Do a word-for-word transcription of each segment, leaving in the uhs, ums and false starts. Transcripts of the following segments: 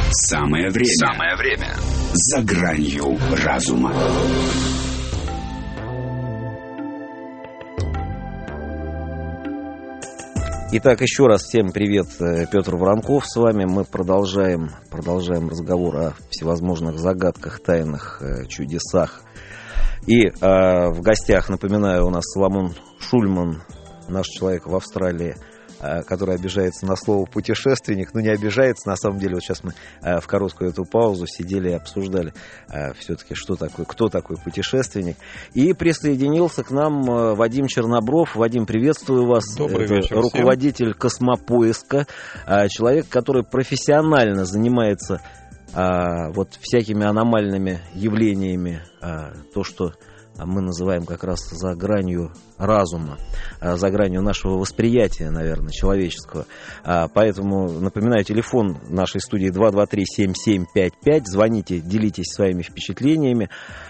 Самое время. Самое время. За гранью разума. Итак, еще раз всем привет, Петр Воронков с вами. Мы продолжаем, продолжаем разговор о всевозможных загадках, тайнах, чудесах. И э, в гостях, напоминаю, у нас Соломон Шульман, наш человек в Австралии, э, который обижается на слово «путешественник». Ну, не обижается, на самом деле. Вот сейчас мы э, в короткую эту паузу сидели и обсуждали э, все-таки, что такое, кто такой путешественник. И присоединился к нам э, Вадим Чернобров. Вадим, приветствую вас. Добрый Это вечер руководитель всем. Космопоиска, э, человек, который профессионально занимается А, вот всякими аномальными явлениями, а, то, что мы называем как раз за гранью разума, а, за гранью нашего восприятия, наверное, человеческого. А, поэтому напоминаю, телефон нашей студии два два три семь семь пять пять. Звоните, делитесь своими впечатлениями.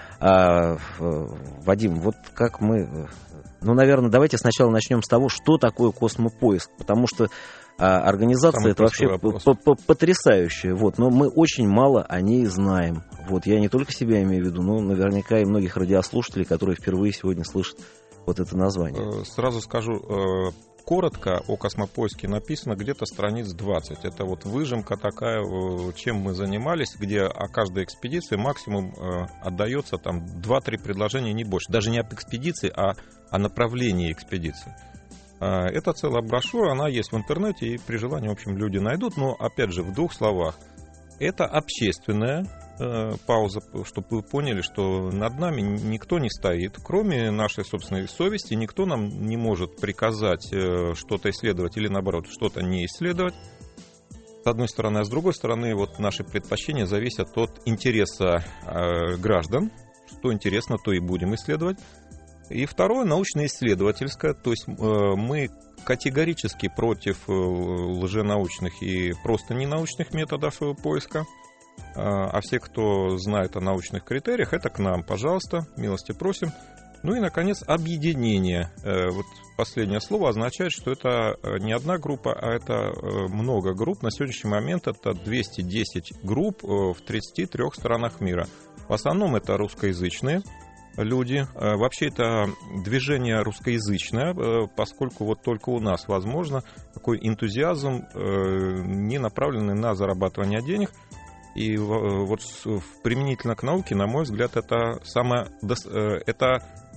А, Вадим, вот как мы... Ну, наверное, давайте сначала начнем с того, что такое космопоиск, потому что А организация Самый это вообще потрясающая, вот, но мы очень мало о ней знаем. Вот, я не только себя имею в виду, но наверняка и многих радиослушателей, которые впервые сегодня слышат вот это название. Сразу скажу коротко, о космопоиске написано где-то страниц двадцать. Это вот выжимка такая, чем мы занимались, где о каждой экспедиции максимум отдается там два-три предложения, не больше. Даже не об экспедиции, а о направлении экспедиции. Это целая брошюра, она есть в интернете, и при желании, в общем, люди найдут. Но, опять же, в двух словах, это общественная э, пауза, чтобы вы поняли, что над нами никто не стоит. Кроме нашей собственной совести, никто нам не может приказать э, что-то исследовать или, наоборот, что-то не исследовать. С одной стороны, а с другой стороны, вот наши предпочтения зависят от интереса э, граждан. Что интересно, то и будем исследовать. И второе, научно-исследовательское, то есть э, мы категорически против э, лженаучных и просто ненаучных методов э, поиска, э, а все, кто знает о научных критериях, это к нам, пожалуйста, милости просим. Ну и, наконец, объединение. Э, вот последнее слово означает, что это не одна группа, а это э, много групп. На сегодняшний момент это двести десять групп э, в тридцати трёх странах мира. В основном это русскоязычные люди. Вообще это движение русскоязычное, поскольку вот только у нас возможно такой энтузиазм, не направленный на зарабатывание денег. И вот применительно к науке, на мой взгляд, это самая, это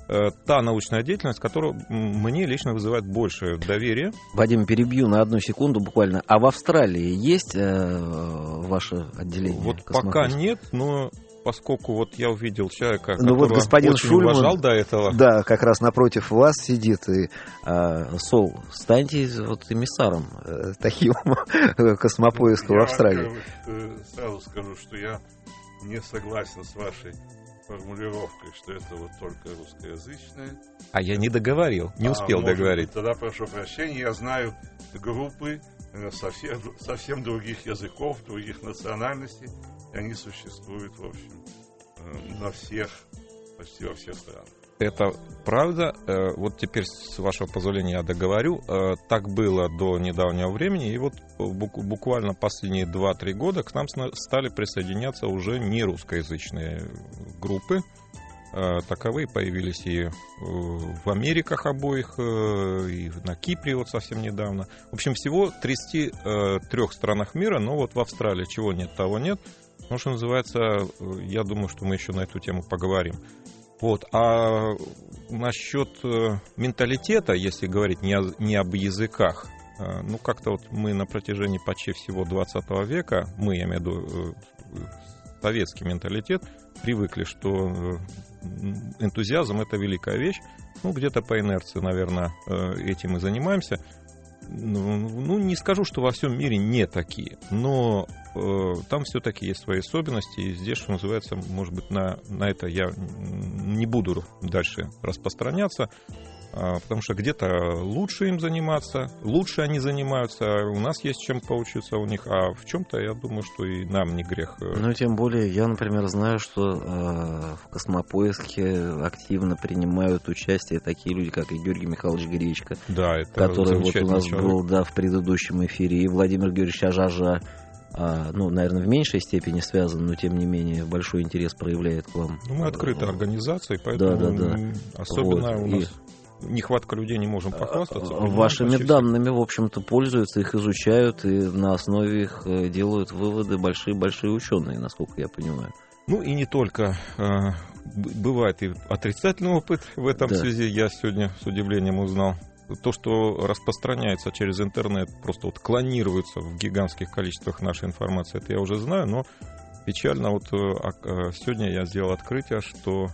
та научная деятельность, которая мне лично вызывает больше доверия. Вадим, перебью на одну секунду буквально. А в Австралии есть э, ваше отделение? Вот пока нет, но поскольку вот я увидел человека, ну, которого вот господин очень Шульман, уважал до этого. Да, как раз напротив вас сидит. И, а, Сол, станьте вот эмиссаром э, таким космопоиска в Австралии. Я сразу скажу, что я не согласен с вашей формулировкой, что это вот только русскоязычное. А я не договорил, не успел а, договорить. Быть, тогда прошу прощения, я знаю группы совсем, совсем других языков, других национальностей. И они существуют, в общем, на всех, почти во всех странах. Это правда. Вот теперь, с вашего позволения, я договорю. Так было до недавнего времени. И вот буквально последние два-три года к нам стали присоединяться уже не русскоязычные группы. Таковые появились и в Америках обоих, и на Кипре вот совсем недавно. В общем, всего в тридцати трёх странах мира, но вот в Австралии чего нет, того нет. Ну, что называется, я думаю, что мы еще на эту тему поговорим. Вот. А насчет менталитета, если говорить не, о, не об языках, ну, как-то вот мы на протяжении почти всего двадцатого века, мы, я имею в виду советский менталитет, привыкли, что энтузиазм — это великая вещь. Ну, где-то по инерции, наверное, этим и занимаемся. Ну, не скажу, что во всем мире не такие, но э, там все-таки есть свои особенности, и здесь, что называется, может быть, на, на это я не буду дальше распространяться, э, потому что где-то лучше им заниматься, лучше они занимаются, у нас есть чем поучиться у них, а в чем-то, я думаю, что и нам не грех. Ну, тем более, я, например, знаю, что э, в космопоиске активно принимают участие такие люди, как и Георгий Михайлович Гречко, да, это который вот у нас человек. был, да, в предыдущем эфире, и Владимир Георгиевич Ажажа. ну, наверное, в меньшей степени связан, но тем не менее большой интерес проявляет к вам. Ну, мы открытая организация, поэтому да, да, да. особенно вот. у нас... И... нехватка людей, не можем похвастаться. Вашими данными, в общем-то, пользуются, их изучают, и на основе их делают выводы большие-большие ученые, насколько я понимаю. Ну и не только. Бывает и отрицательный опыт в этом да. связи. Я сегодня с удивлением узнал. То, что распространяется через интернет, просто вот клонируется в гигантских количествах нашей информации, это я уже знаю, но печально, вот сегодня я сделал открытие, что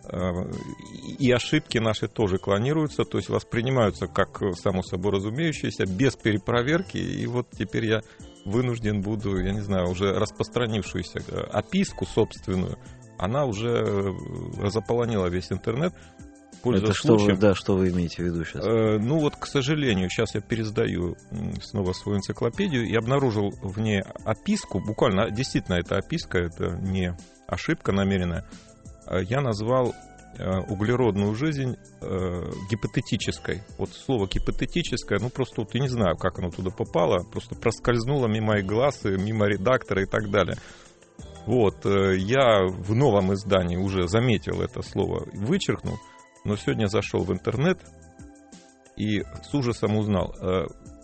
и ошибки наши тоже клонируются, то есть воспринимаются как само собой разумеющиеся, без перепроверки, и вот теперь я вынужден буду, я не знаю, уже распространившуюся описку собственную, она уже заполонила весь интернет. Это что вы, да, что вы имеете в виду сейчас? Э, ну вот, к сожалению, сейчас я пересдаю снова свою энциклопедию и обнаружил в ней описку, буквально, действительно, это описка, это не ошибка намеренная. Я назвал углеродную жизнь э, гипотетической. Вот слово гипотетическое, ну просто вот я не знаю, как оно туда попало, просто проскользнуло мимо моих глаз, мимо редактора и так далее. Вот, э, я в новом издании уже заметил это слово, вычеркнул, но сегодня зашел в интернет и с ужасом узнал, э,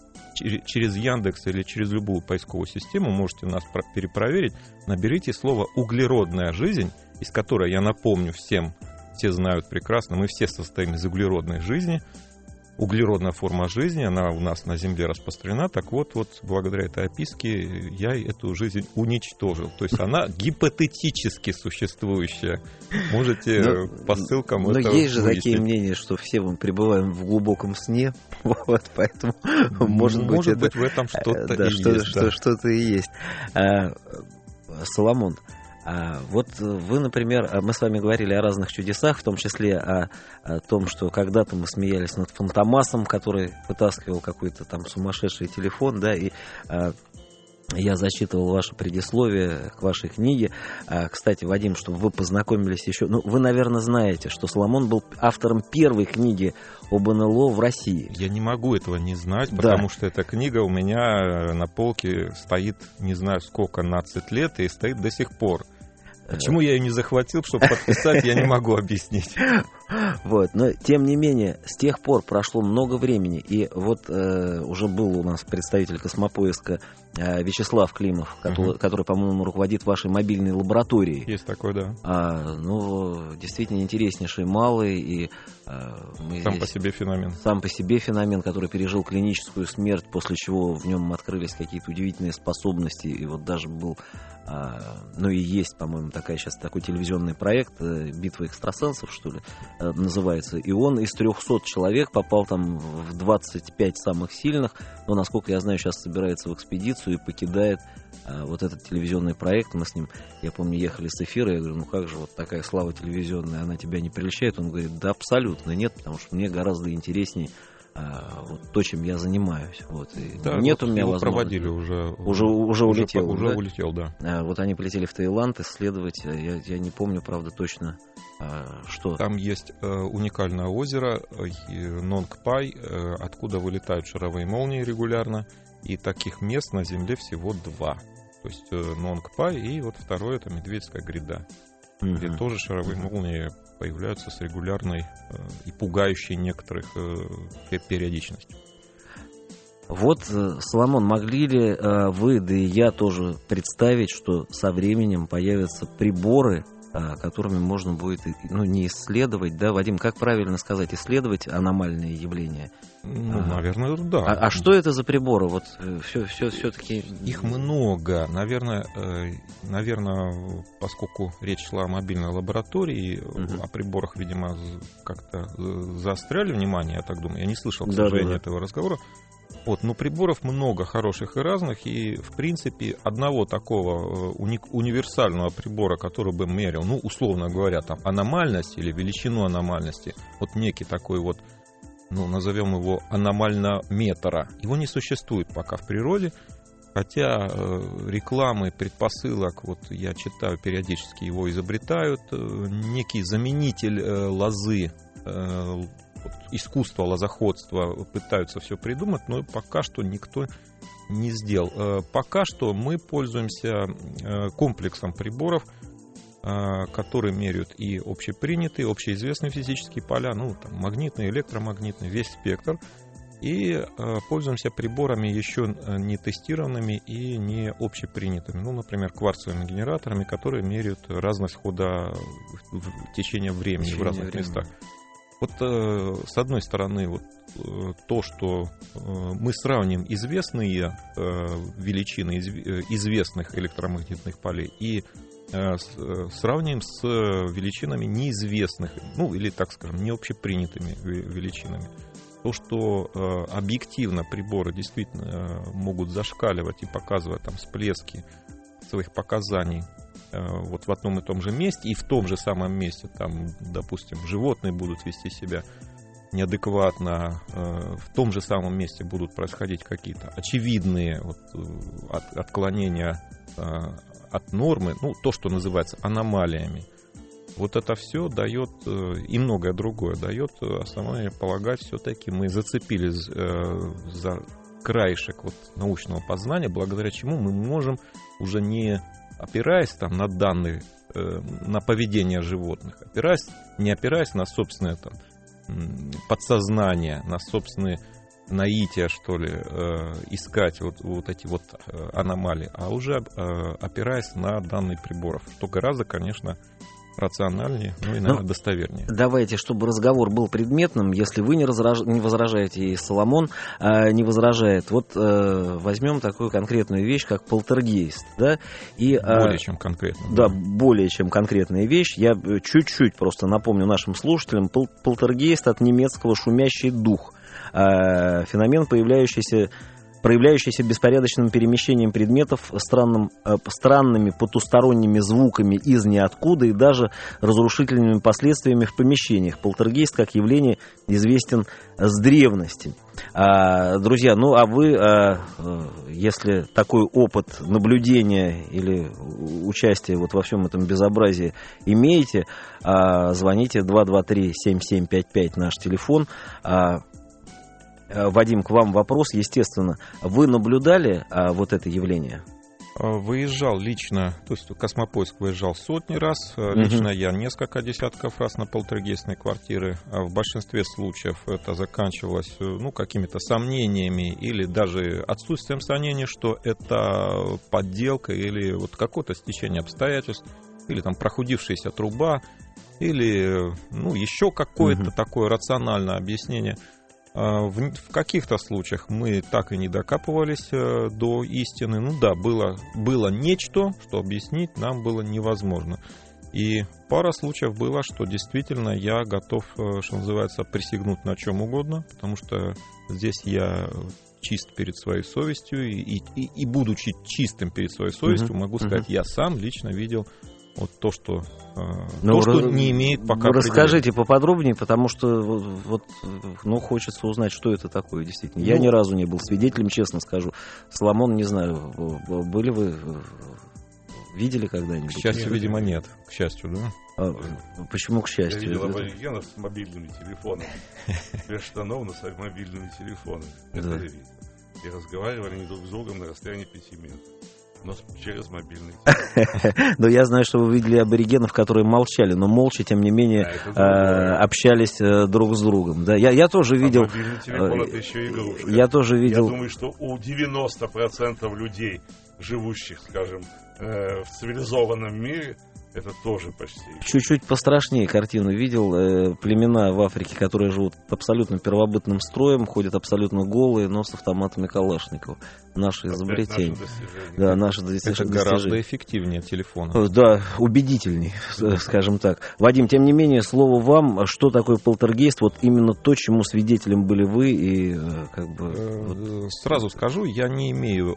через Яндекс или через любую поисковую систему можете нас перепроверить, наберите слово «углеродная жизнь», из которой, я напомню всем, все знают прекрасно, мы все состоим из углеродной жизни. Углеродная форма жизни, она у нас на Земле распространена. Так вот, вот благодаря этой описке я эту жизнь уничтожил. То есть она гипотетически существующая. Можете но, по ссылкам но это Но есть же выяснить. такие мнения, что все мы пребываем в глубоком сне. Вот, поэтому может быть, может это, быть в этом что-то да, и что, есть. Что, Да. Что-то и есть. А, Соломон, А вот вы, например, мы с вами говорили о разных чудесах, в том числе о, о том, что когда-то мы смеялись над Фантомасом, который вытаскивал какой-то там сумасшедший телефон, да, и а, я зачитывал ваше предисловие к вашей книге. А, кстати, Вадим, чтобы вы познакомились еще... Ну, вы, наверное, знаете, что Соломон был автором первой книги об эн эл о в России. Я не могу этого не знать, да. потому что эта книга у меня на полке стоит, не знаю сколько, двенадцать лет, и стоит до сих пор. Почему я ее не захватил, чтобы подписать, я не могу объяснить. Вот, но тем не менее, с тех пор прошло много времени, и вот э, уже был у нас представитель Космопоиска э, Вячеслав Климов, который, uh-huh. который, по-моему, руководит вашей мобильной лабораторией. Есть такой, да. А, ну, действительно интереснейший малый, и э, мы сам здесь, по себе феномен. Сам по себе феномен, который пережил клиническую смерть, после чего в нем открылись какие-то удивительные способности, и вот даже был... Ну и есть, по-моему, такая сейчас такой телевизионный проект «Битва экстрасенсов», что ли, называется. И он из трехсот человек попал там в двадцать пять самых сильных. Но, насколько я знаю, сейчас собирается в экспедицию и покидает вот этот телевизионный проект. Мы с ним, я помню, ехали с эфира. Я говорю, ну как же вот такая слава телевизионная, она тебя не прельщает? Он говорит, да абсолютно нет, потому что мне гораздо интереснее вот то, чем я занимаюсь. Вот. Да, нет вот у меня его возможности. проводили уже. Уже, уже улетел. Уже да? улетел, да. Вот они полетели в Таиланд исследовать. Я, я не помню, правда, точно, что. Там есть уникальное озеро Нонг-Пай, откуда вылетают шаровые молнии регулярно. И таких мест на Земле всего два. То есть Нонг-Пай и вот второе, это Медведская гряда. Uh-huh. Где тоже шаровые uh-huh. молнии появляются с регулярной э, и пугающей некоторых э, периодичностью. Вот, Соломон, могли ли э, вы, да и я тоже представить, что со временем появятся приборы, э, которыми можно будет, ну, не исследовать, да, Вадим, как правильно сказать, исследовать аномальные явления? Ну, ага. наверное, да. А, а что это за приборы? Вот все, все, все-таки... Их много. Наверное, э, наверное, поскольку речь шла о мобильной лаборатории, uh-huh. о приборах, видимо, как-то заостряли внимание, я так думаю. Я не слышал, к да, сожалению, да, да. этого разговора. Вот, но приборов много хороших и разных, и, в принципе, одного такого уни- универсального прибора, который бы мерил, ну, условно говоря, там, аномальность или величину аномальности, вот некий такой вот, ну, назовем его аномальнометра. Его не существует пока в природе, хотя э, рекламы, предпосылок, вот я читаю, периодически его изобретают, э, некий заменитель э, лозы, э, вот искусство лозоходства пытаются все придумать, но пока что никто не сделал. Пока что мы пользуемся комплексом приборов, которые меряют и общепринятые, общеизвестные физические поля, ну, там, магнитные, электромагнитные, весь спектр. И э, пользуемся приборами еще не тестированными и не общепринятыми. Ну, например, кварцевыми генераторами, которые меряют разность хода в, в течение времени течение в разных времени. местах. Вот э, с одной стороны, вот, э, то, что э, мы сравним известные э, величины из, э, известных электромагнитных полей и э, с, э, сравним с величинами неизвестных, ну, или, так скажем, не общепринятыми величинами. То, что э, объективно приборы действительно э, могут зашкаливать и показывать там всплески своих показаний э, вот в одном и том же месте, и в том же самом месте, там, допустим, животные будут вести себя неадекватно, э, в том же самом месте будут происходить какие-то очевидные вот, от, отклонения э, от нормы, ну, то, что называется аномалиями. Вот это все дает, и многое другое дает основание полагать, все-таки мы зацепились за краешек вот научного познания, благодаря чему мы можем, уже не опираясь там на данные, на поведение животных, опираясь, не опираясь на собственное там, подсознание, на собственные наития, что ли, искать вот, вот эти вот аномалии, а уже опираясь на данные приборов, что гораздо, конечно, рациональнее, ну и, наверное, ну, достовернее. Давайте, чтобы разговор был предметным, если вы не, разраж... не возражаете, и Соломон э, не возражает, вот э, возьмем такую конкретную вещь, как полтергейст. Да? И, более э, чем конкретно. Да, да, более чем конкретная вещь. Я чуть-чуть просто напомню нашим слушателям. Пол- полтергейст от немецкого «шумящий дух». Э, феномен, появляющийся проявляющийся беспорядочным перемещением предметов, странным, э, странными потусторонними звуками из ниоткуда и даже разрушительными последствиями в помещениях. Полтергейст как явление известен с древности. А, друзья, ну а вы, а, если такой опыт наблюдения или участия вот во всем этом безобразии имеете, а, звоните два два три семь семь пять пять, наш телефон. а, Вадим, к вам вопрос, естественно. Вы наблюдали а, вот это явление? Выезжал лично, то есть Космопоиск выезжал сотни раз, лично uh-huh. я несколько десятков раз на полтергейстные квартиры. В большинстве случаев это заканчивалось ну, какими-то сомнениями или даже отсутствием сомнений, что это подделка или вот какое-то стечение обстоятельств, или там прохудившаяся труба, или ну, еще какое-то uh-huh. такое рациональное объяснение. В, в каких-то случаях мы так и не докапывались э, до истины. Ну да, было, было нечто, что объяснить нам было невозможно. И пара случаев было, что действительно я готов, э, что называется, присягнуть на чем угодно, потому что здесь я чист перед своей совестью, и, и, и будучи чистым перед своей совестью, uh-huh. могу сказать, uh-huh. я сам лично видел вот то, что, ну, то, что раз, не имеет пока расскажите поподробнее, потому что вот, ну, хочется узнать, что это такое действительно. Я ну, ни разу не был свидетелем, честно скажу. Соломон, не знаю, были вы, видели когда-нибудь? К счастью, нет, видимо, нет. К счастью, да? А, почему к счастью? Я видел аборигенов с мобильными телефонами. Без штанов, но с мобильными телефонами. Это видел. И разговаривали они друг с другом на расстоянии пяти метров. Но через мобильный телефон. Но я знаю, что вы видели аборигенов, которые молчали, но молча, тем не менее, общались друг с другом. Да, я тоже видел. Мобильный телефон — это еще игрушка. Я тоже видел. Я думаю, что у девяноста процентов людей, живущих, скажем, в цивилизованном мире, это тоже почти. Чуть-чуть пострашнее картину видел. Э, племена в Африке, которые живут абсолютно первобытным строем, ходят абсолютно голые, но с автоматами Калашникова. Наше изобретение. Да, наше достижение. Это гораздо эффективнее телефона. Да, убедительней, скажем так. Вадим, тем не менее, слово вам. Что такое полтергейст? Вот именно то, чему свидетелем были вы. И, как бы, сразу скажу, я не имею,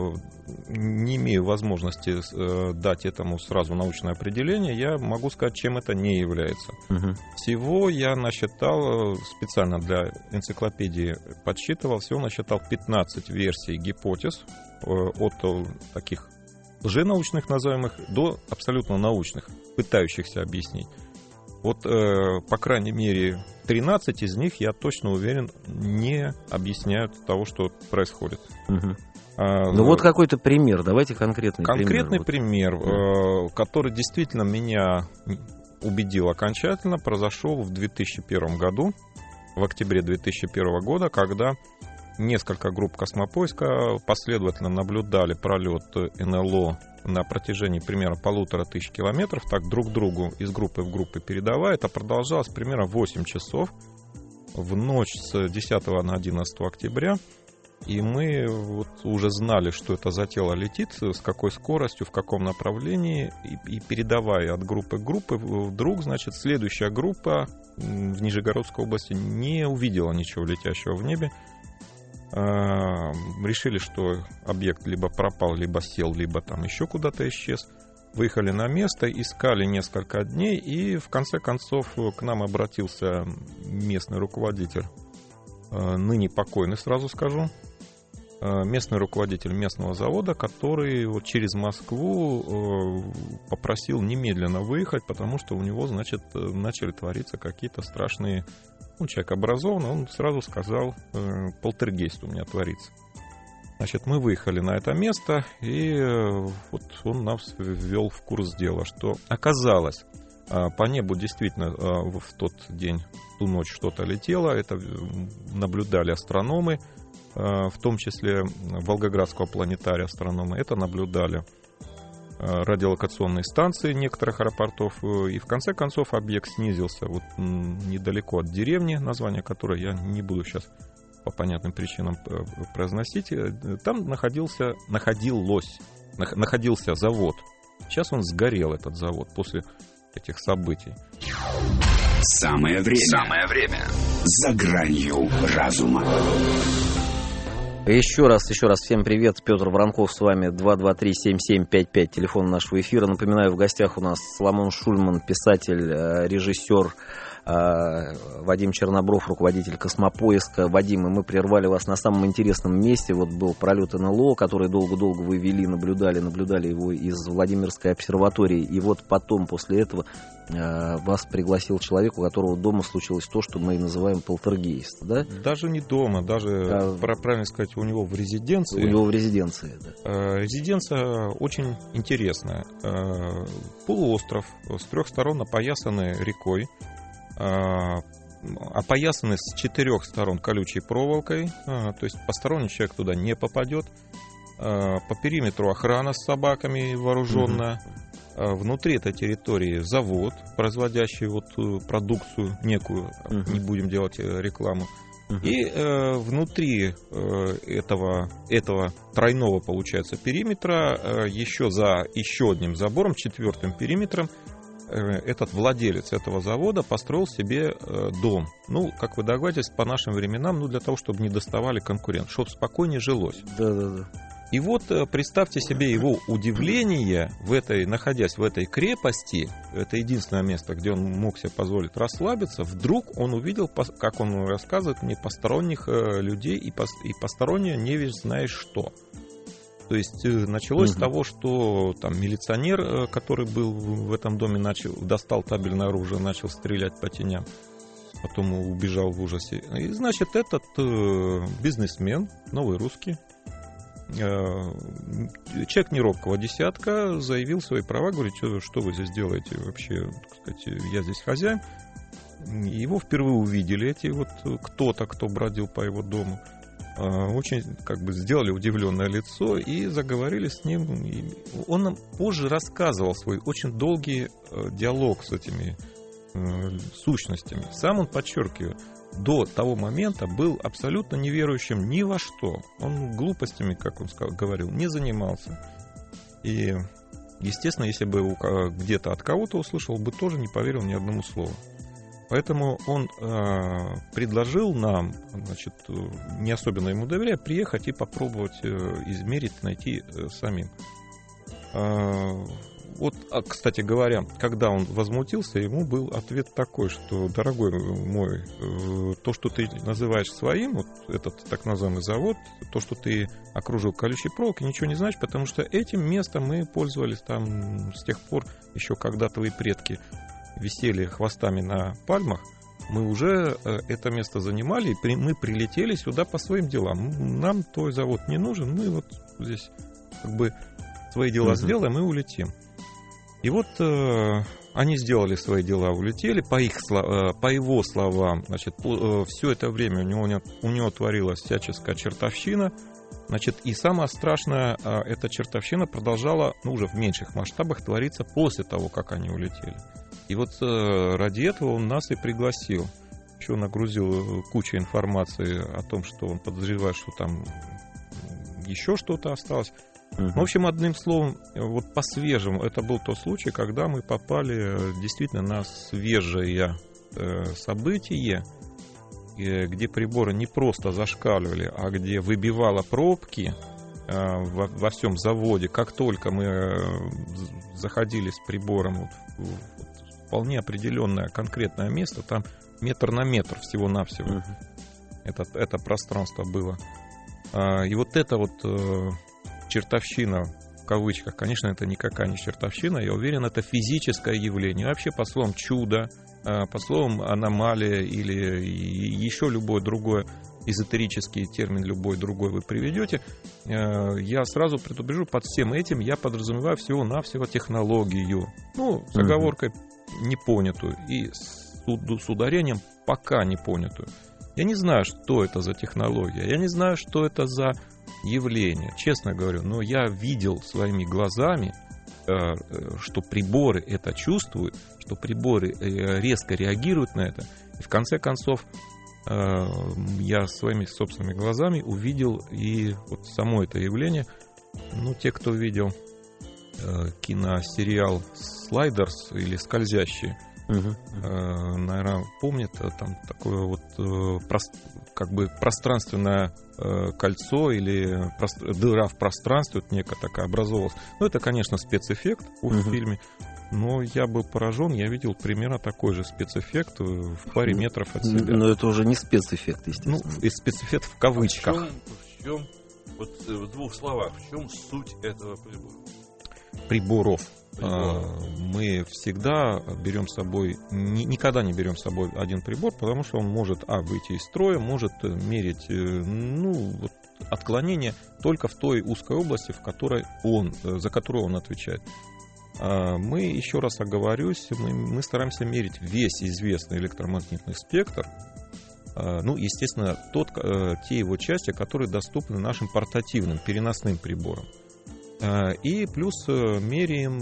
не имею возможности дать этому сразу научное определение. Я могу сказать, чем это не является. Угу. Всего я насчитал, специально для энциклопедии подсчитывал, всего насчитал пятнадцать версий гипотез, от таких лженаучных называемых до абсолютно научных, пытающихся объяснить. Вот, э, по крайней мере, тринадцать из них, я точно уверен, не объясняют того, что происходит. Угу. А, ну вот какой-то пример, давайте конкретный, конкретный пример. Конкретный пример, э, который действительно меня убедил окончательно, произошел в две тысячи первом году, в октябре две тысячи первого года, когда несколько групп космопоиска последовательно наблюдали пролет эн эл о на протяжении примерно полутора тысяч километров, так друг другу из группы в группу передавая. Это продолжалось примерно восемь часов в ночь с десятого на одиннадцатое октября. И мы вот уже знали, что это за тело летит, с какой скоростью, в каком направлении. И, и передавая от группы к группе, вдруг, значит, следующая группа в Нижегородской области не увидела ничего летящего в небе. Решили, что объект либо пропал, либо сел, либо там еще куда-то исчез. Выехали на место, искали несколько дней, и в конце концов к нам обратился местный руководитель, ныне покойный, сразу скажу, местный руководитель местного завода, который вот через Москву попросил немедленно выехать, потому что у него, значит, начали твориться какие-то страшные... Ну, человек образованный, он сразу сказал, э, полтергейст у меня творится. Значит, мы выехали на это место, и э, вот он нас ввел в курс дела, что оказалось, э, по небу действительно э, в тот день, в ту ночь что-то летело, это наблюдали астрономы, э, в том числе Волгоградского планетария астрономы, это наблюдали радиолокационные станции некоторых аэропортов, и в конце концов объект снизился вот недалеко от деревни, название которой я не буду сейчас по понятным причинам произносить. Там находился, находилось, находился завод. Сейчас он сгорел, этот завод, после этих событий. Самое время. Самое время. За гранью разума. Еще раз, еще раз всем привет. Петр Воронков с вами. Два два три семь семь пять пять, телефон нашего эфира. Напоминаю, в гостях у нас Соломон Шульман, писатель, режиссер, Вадим Чернобров, руководитель космопоиска. Вадим, и мы прервали вас на самом интересном месте. Вот был пролет эн эл о, который долго-долго вы вели, наблюдали, наблюдали его из Владимирской обсерватории. И вот потом, после этого, вас пригласил человек, у которого дома случилось то, что мы и называем полтергейст, да? Даже не дома, даже, а, правильно сказать, у него в резиденции. У него в резиденции, да. Резиденция очень интересная. Полуостров, с трех сторон опоясанный рекой, опоясаны с четырех сторон колючей проволокой, то есть посторонний человек туда не попадет. По периметру охрана с собаками вооруженная. Угу. Внутри этой территории завод, производящий вот продукцию некую, угу. Не будем делать рекламу. Угу. И э, внутри э, этого, этого тройного, получается, периметра, э, еще за еще одним забором, четвертым периметром, этот владелец этого завода построил себе дом. Ну, как вы догадываетесь, по нашим временам, ну, для того, чтобы не доставали конкурент, чтобы спокойнее жилось. Да, да, да. И вот представьте себе его удивление, в этой, находясь в этой крепости, это единственное место, где он мог себе позволить расслабиться, вдруг он увидел, как он рассказывает мне, посторонних людей и постороннее не весь знаешь что. То есть началось угу. с того, что там милиционер, который был в этом доме, начал, достал табельное оружие, начал стрелять по теням, потом убежал в ужасе. И, значит, этот э, бизнесмен, новый русский, э, человек неробкого десятка, заявил свои права, говорит, что, что вы здесь делаете вообще, так сказать, я здесь хозяин. Его впервые увидели эти вот кто-то, кто бродил по его дому. Очень как бы сделали удивленное лицо и заговорили с ним. Он нам позже рассказывал свой очень долгий диалог с этими сущностями. Сам он, подчеркиваю, до того момента был абсолютно неверующим ни во что. Он глупостями, как он говорил, не занимался. И, естественно, если бы где-то от кого-то услышал, бы тоже не поверил ни одному слову. Поэтому он э, предложил нам, значит, не особенно ему доверяя, приехать и попробовать э, измерить, найти э, самим. Э, вот, а, кстати говоря, когда он возмутился, ему был ответ такой, что, дорогой мой, э, то, что ты называешь своим, вот этот так называемый завод, то, что ты окружил колючей проволокой, ничего не значит, потому что этим местом мы пользовались там с тех пор, еще когда твои предки висели хвостами на пальмах, мы уже это место занимали, и мы прилетели сюда по своим делам. Нам твой завод не нужен, мы вот здесь как бы свои дела uh-huh. сделаем и улетим. И вот э, они сделали свои дела, улетели. По, их, э, по его словам, значит, по, э, все это время у него, у него творилась всяческая чертовщина. Значит, и самое страшное, э, эта чертовщина продолжала, ну, уже в меньших масштабах твориться после того, как они улетели. И вот э, ради этого он нас и пригласил. Еще нагрузил кучу информации о том, что он подозревает, что там еще что-то осталось. Uh-huh. В общем, одним словом, вот по-свежему, это был тот случай, когда мы попали действительно на свежее э, событие, э, где приборы не просто зашкаливали, а где выбивало пробки э, во, во всем заводе. Как только мы э, заходили с прибором вот, в, в вполне определенное конкретное место, там метр на метр всего-навсего uh-huh. это, это пространство было. А, и вот это вот... Э, чертовщина, в кавычках, конечно, это никакая не чертовщина, я уверен, это физическое явление. Вообще, по словам чудо, по словам аномалия или еще любой другой эзотерический термин, любой другой вы приведете, я сразу предупрежу, под всем этим я подразумеваю всего-навсего технологию. Ну, с оговоркой непонятую и с, с ударением пока непонятую. Я не знаю, что это за технология, я не знаю, что это за явление, честно говорю, но я видел своими глазами, что приборы это чувствуют, что приборы резко реагируют на это. И в конце концов, я своими собственными глазами увидел и вот само это явление. Ну, те, кто видел киносериал «Слайдерс» или «Скользящие», Uh-huh. Uh-huh. наверное, помнят, там такое вот как бы пространственное кольцо или дыра в пространстве, вот некая такая образовалась. Ну, это, конечно, спецэффект в uh-huh. фильме, но я был поражен, я видел примерно такой же спецэффект в паре метров от себя. Но это уже не спецэффект, естественно. Ну, и спецэффект в кавычках. А в чем, в чем, вот в двух словах, в чем суть этого прибора? Приборов. Мы всегда берем с собой, никогда не берем с собой один прибор, потому что он может, а, выйти из строя, может мерить, ну, вот, отклонение только в той узкой области, в которой он, за которую он отвечает. Мы, еще раз оговорюсь, мы, мы стараемся мерить весь известный электромагнитный спектр, ну, естественно, тот, те его части, которые доступны нашим портативным, переносным приборам. И плюс меряем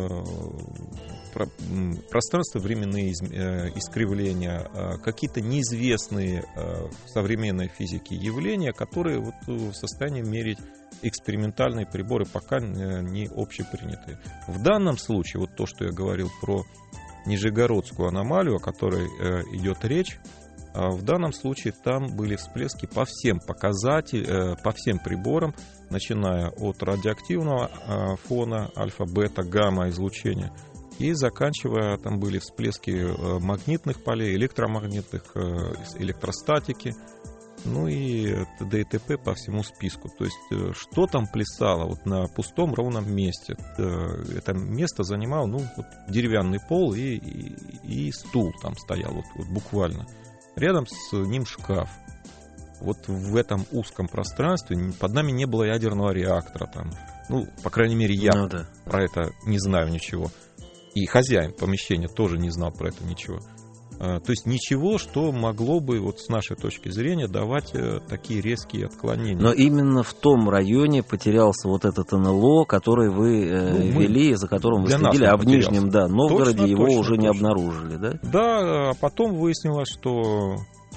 пространственно-временные искривления, какие-то неизвестные в современной физике явления, которые вот в состоянии мерить экспериментальные приборы, пока не общепринятые. В данном случае, вот то, что я говорил про Нижегородскую аномалию, о которой идет речь, в данном случае там были всплески по всем показателям, по всем приборам, начиная от радиоактивного фона, альфа, бета, гамма излучения, и заканчивая, там были всплески магнитных полей, электромагнитных, электростатики, ну и т.д. и т.п. по всему списку. То есть, что там плясало вот на пустом ровном месте? Это место занимал, ну, вот деревянный пол и, и, и стул там стоял, вот, вот буквально. Рядом с ним шкаф. Вот в этом узком пространстве под нами не было ядерного реактора. Там. Ну, по крайней мере, я ну, да. про это не знаю ничего. И хозяин помещения тоже не знал про это ничего. То есть ничего, что могло бы вот с нашей точки зрения давать такие резкие отклонения. Но именно в том районе потерялся вот этот эн эл о, который вы ну, вели, за которым вы следили, а в Нижнем, да, Новгороде точно, его точно, уже точно. не обнаружили, да? Да, а потом выяснилось, что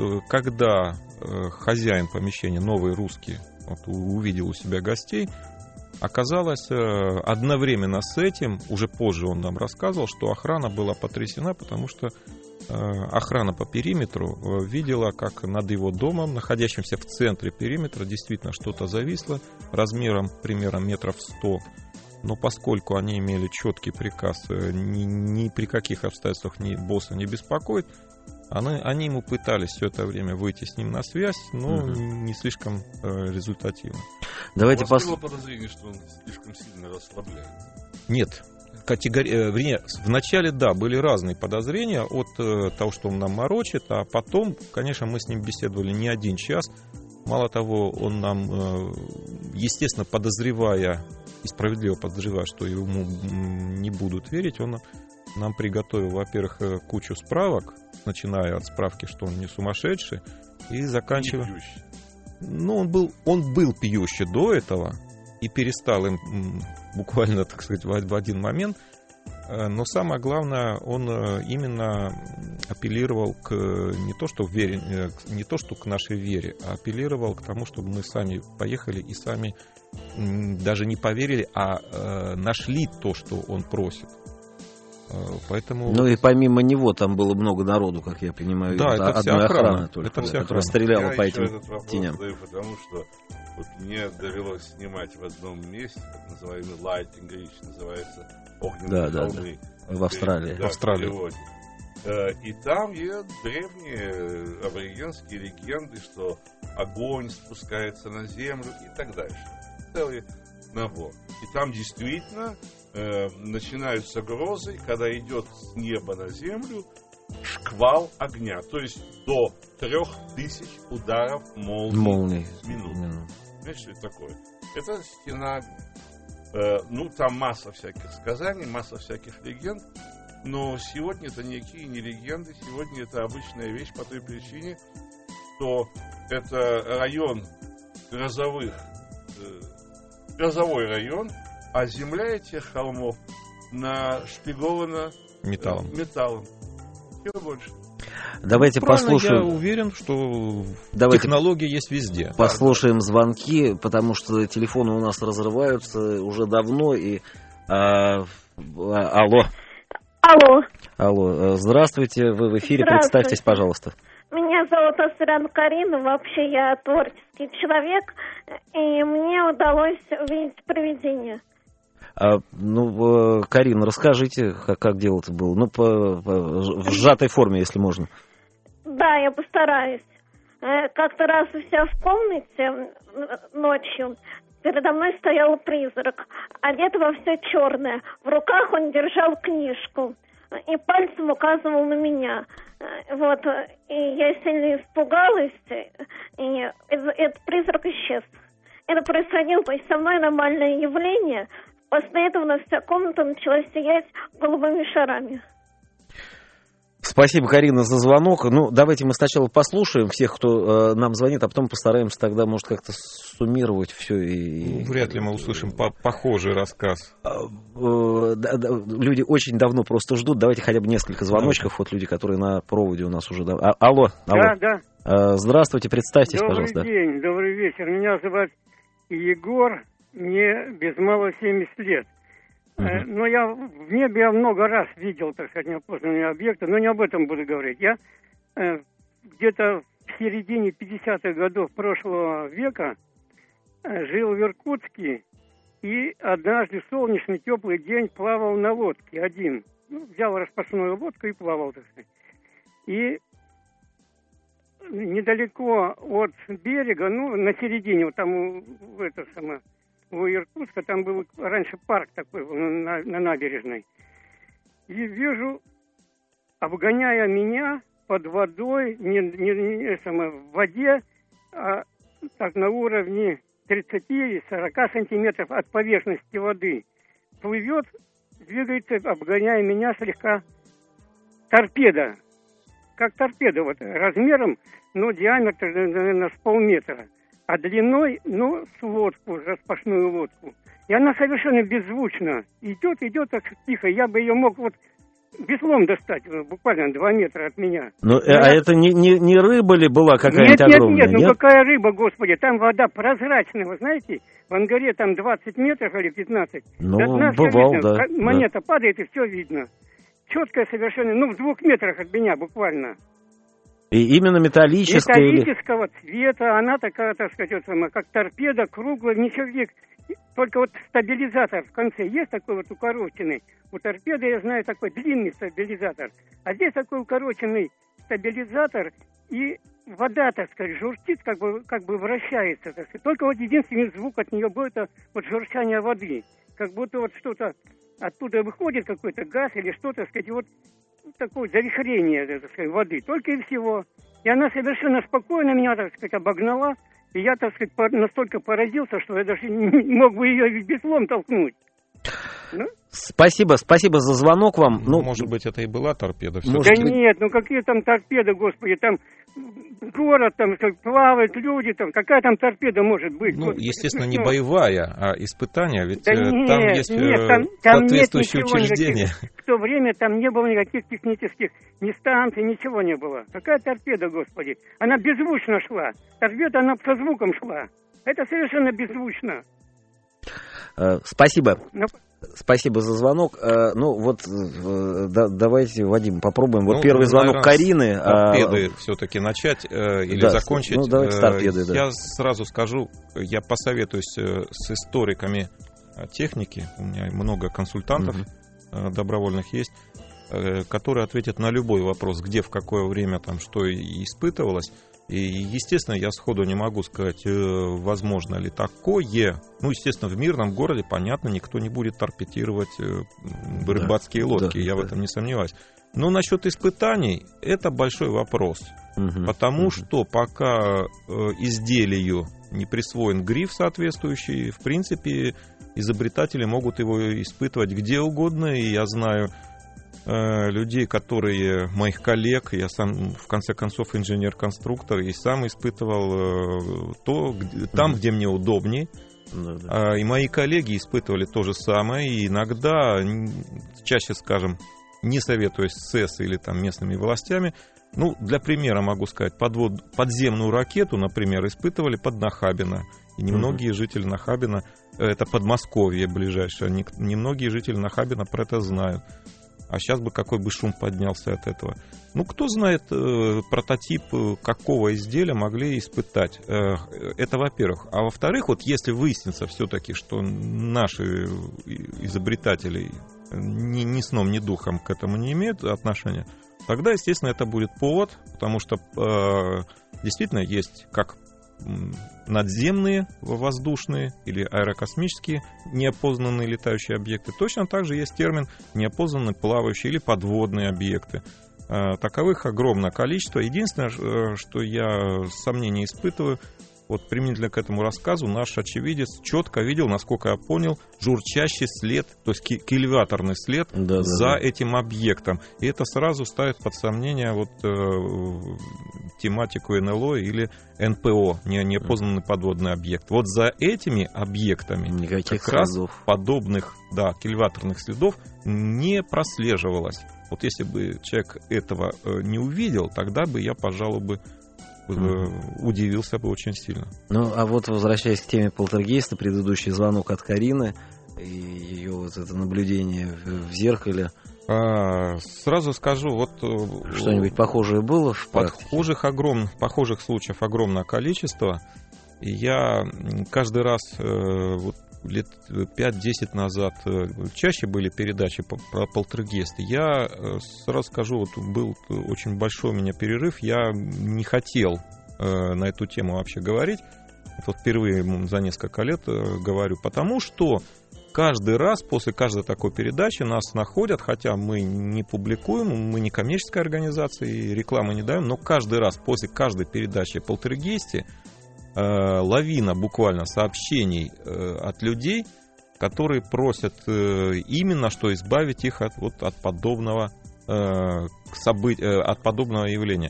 когда хозяин помещения, новый русский, вот, увидел у себя гостей, оказалось, одновременно с этим, уже позже он нам рассказывал, что охрана была потрясена, потому что охрана по периметру видела, как над его домом, находящимся в центре периметра, действительно что-то зависло размером примерно метров сто. Но поскольку они имели четкий приказ ни, ни при каких обстоятельствах ни босса не беспокоить, они, они ему пытались все это время выйти с ним на связь, но угу. не слишком э, результативно. Давайте У вас пос... было подозрение, что он слишком сильно расслабляется? Нет. категори... Вернее, вначале, да, были разные подозрения от э, того, что он нам морочит, а потом, конечно, мы с ним беседовали не один час. Мало того, он нам, э, естественно, подозревая, и справедливо подозревая, что ему не будут верить, он нам приготовил, во-первых, кучу справок, начиная от справки, что он не сумасшедший, и заканчивая... Ну, он был, он был пьющий до этого и перестал им буквально, так сказать, в один момент. Но самое главное, он именно апеллировал к не то, что, вере, не то, что к нашей вере, а апеллировал к тому, чтобы мы сами поехали и сами даже не поверили, а нашли то, что он просит. Поэтому... Ну и помимо него там было много народу, как я понимаю. Да, это вся охрана, охрана только, это вся которая охрана. стреляла я по этим этот вопрос теням. Задаю, потому что вот мне довелось снимать в одном месте, так называемый Lighting Ridge, называется огненные Да, да, холмы. В Австралии. Да, В Австралии. в переводе. Э, И там есть древние аборигенские легенды, что огонь спускается на землю и так дальше. Целый набор. И там действительно э, начинаются грозы, когда идет с неба на землю шквал огня. То есть до трех тысяч ударов молнии, Молнии. в минуту. Минуту. Знаешь, что это такое? Это стена. Э, ну, там масса всяких сказаний, масса всяких легенд. Но сегодня это никакие не легенды. Сегодня это обычная вещь по той причине, что это район грозовых, э, грозовой район, а земля этих холмов нашпигована Металлом. э, металлом. Чего больше? Давайте Правильно, послушаем. Я уверен, что Давайте технологии есть везде. Послушаем звонки, потому что телефоны у нас разрываются уже давно. И а, а, алло. Алло. Алло. Здравствуйте, вы в эфире. Здравствуйте. Представьтесь, пожалуйста. Меня зовут Асырян Карина. Вообще я творческий человек, и мне удалось увидеть привидение. А, ну, Карина, расскажите, как, как дело-то было. Ну, по, по, в сжатой форме, если можно. Да, я постараюсь. Как-то раз у себя в комнате ночью передо мной стоял призрак, одет во все черное. В руках он держал книжку и пальцем указывал на меня. Вот, и я сильно испугалась, и этот призрак исчез. Это происходило, то есть со мной нормальное явление. После этого у нас вся комната начала сиять голубыми шарами. Спасибо, Карина, за звонок. Ну, давайте мы сначала послушаем всех, кто э, нам звонит, а потом постараемся тогда, может, как-то суммировать все. И... Ну, вряд ли мы услышим по- похожий рассказ. Э, э, да, да, люди очень давно просто ждут. Давайте хотя бы несколько звоночков. Давайте. Вот люди, которые на проводе у нас уже... Да. А, алло, алло. Да, да. Э, здравствуйте, представьтесь, добрый пожалуйста. Добрый день, добрый вечер. Меня зовут Егор, мне без малого семьдесят лет. Uh-huh. Но я в небе я много раз видел, так сказать, неопознанные объекты, но не об этом буду говорить. Я э, где-то в середине пятидесятых годов прошлого века э, жил в Иркутске и однажды в солнечный теплый день плавал на лодке один. Ну, взял распашную лодку и плавал, так сказать. И недалеко от берега, ну, на середине, вот там в это самое... у Иркутска, там был раньше парк такой на, на набережной. И вижу, обгоняя меня под водой, не, не, не самое, в воде, а так на уровне тридцать-сорок сантиметров от поверхности воды, плывет, двигается, обгоняя меня слегка торпеда. Как торпеда, вот, размером, ну, диаметр, наверное, с полметра. А длиной, ну, с лодку, распашную лодку. И она совершенно беззвучно идет, идет так тихо. Я бы ее мог вот веслом достать, буквально два метра от меня. Ну, а я... это не, не, не рыба ли была какая-нибудь нет, нет, огромная? Нет, нет, нет, ну какая рыба, господи. Там вода прозрачная, вы знаете. В Ангаре там двадцать метров или пятнадцать. Ну, да, бывал, видно. да. Монета да. падает, и все видно. Четкая совершенно, ну, в двух метрах от меня буквально. И именно металлическая? Металлического или... цвета, она такая, так сказать, вот, как торпеда, круглая, ничего век. Только вот стабилизатор в конце есть такой вот укороченный. У торпеды, я знаю, такой длинный стабилизатор. А здесь такой укороченный стабилизатор, и вода, так сказать, журчит, как бы, как бы вращается. Так сказать. Только вот единственный звук от нее будет это вот журчание воды. Как будто вот что-то оттуда выходит какой-то газ или что-то, так сказать, вот такое завихрение, так сказать, воды, только и всего. И она совершенно спокойно меня, так сказать, обогнала, и я, так сказать, настолько поразился, что я даже не мог бы ее веслом толкнуть. Ну? Спасибо, спасибо за звонок вам. Ну, ну, может быть, это и была торпеда. Да Может быть... нет, ну какие там торпеды, господи, там город, там плавают люди, там какая там торпеда может быть? Ну, вот, естественно, ну, не боевая, а испытание, ведь да э, нет, там есть нет, э, там, там соответствующие нет ничего учреждения. Никаких. В то время там не было никаких технических ни станций, ничего не было. Какая торпеда, господи? Она беззвучно шла. Торпеда, она со звуком шла. Это совершенно беззвучно. Э, спасибо. Но... Спасибо за звонок. Э, ну, вот э, да, давайте, Вадим, попробуем. Вот Ну, первый звонок наверное, Карины. С торпеды а... все-таки начать э, или да, закончить. Ну, давайте с торпеды, да. Я сразу скажу, я посоветуюсь с историками техники. У меня много консультантов угу. добровольных есть, которые ответят на любой вопрос, где, в какое время там что испытывалось. И, естественно, я сходу не могу сказать, возможно ли такое. Ну, естественно, в мирном городе, понятно, никто не будет торпедировать рыбацкие да, лодки, да, я да. в этом не сомневаюсь. Но насчет испытаний, это большой вопрос. Угу, потому угу. что пока изделию не присвоен гриф соответствующий, в принципе, изобретатели могут его испытывать где угодно. И я знаю людей, которые, моих коллег, я сам, в конце концов, инженер-конструктор, и сам испытывал то, где, там, где мне удобнее. Да, да. И мои коллеги испытывали то же самое, и иногда, чаще, скажем, не советуясь с СЭС или там местными властями, ну, для примера могу сказать, подвод, подземную ракету, например, испытывали под Нахабино. И немногие mm-hmm. жители Нахабино, это Подмосковье ближайшее, немногие жители Нахабино про это знают. А сейчас бы какой бы шум поднялся от этого. Ну, кто знает, э, прототип какого изделия могли испытать. Э, это, во-первых. А во-вторых, вот если выяснится все-таки, что наши изобретатели ни, ни сном, ни духом к этому не имеют отношения, тогда, естественно, это будет повод, потому что э, действительно есть как надземные воздушные или аэрокосмические неопознанные летающие объекты. Точно так же есть термин неопознанные плавающие или подводные объекты. Таковых огромное количество. Единственное, что я сомнения испытываю, вот применительно к этому рассказу, наш очевидец четко видел, насколько я понял, журчащий след, то есть кильваторный след да, за да, да. этим объектом. И это сразу ставит под сомнение вот, э, тематику эн эл о или эн пэ о, не, неопознанный подводный объект. Вот за этими объектами никаких как следов. Раз подобных да, кильваторных следов не прослеживалось. Вот если бы человек этого э, не увидел, тогда бы я, пожалуй, бы Mm. удивился бы очень сильно. Ну, а вот возвращаясь к теме полтергейста, предыдущий звонок от Карины и ее вот это наблюдение в, в зеркале. А, сразу скажу, вот что-нибудь похожее было в практике? Похожих, огром, похожих случаев огромное количество. И я каждый раз вот, лет пять-десять назад чаще были передачи про полтергейсты. Я сразу скажу, вот был очень большой у меня перерыв, я не хотел на эту тему вообще говорить. Вот впервые за несколько лет говорю, потому что каждый раз после каждой такой передачи нас находят, хотя мы не публикуем, мы не коммерческая организация и рекламы не даем, но каждый раз после каждой передачи о полтергейсте лавина буквально сообщений от людей, которые просят именно, что избавить их от, вот, от, подобного, события, от подобного явления.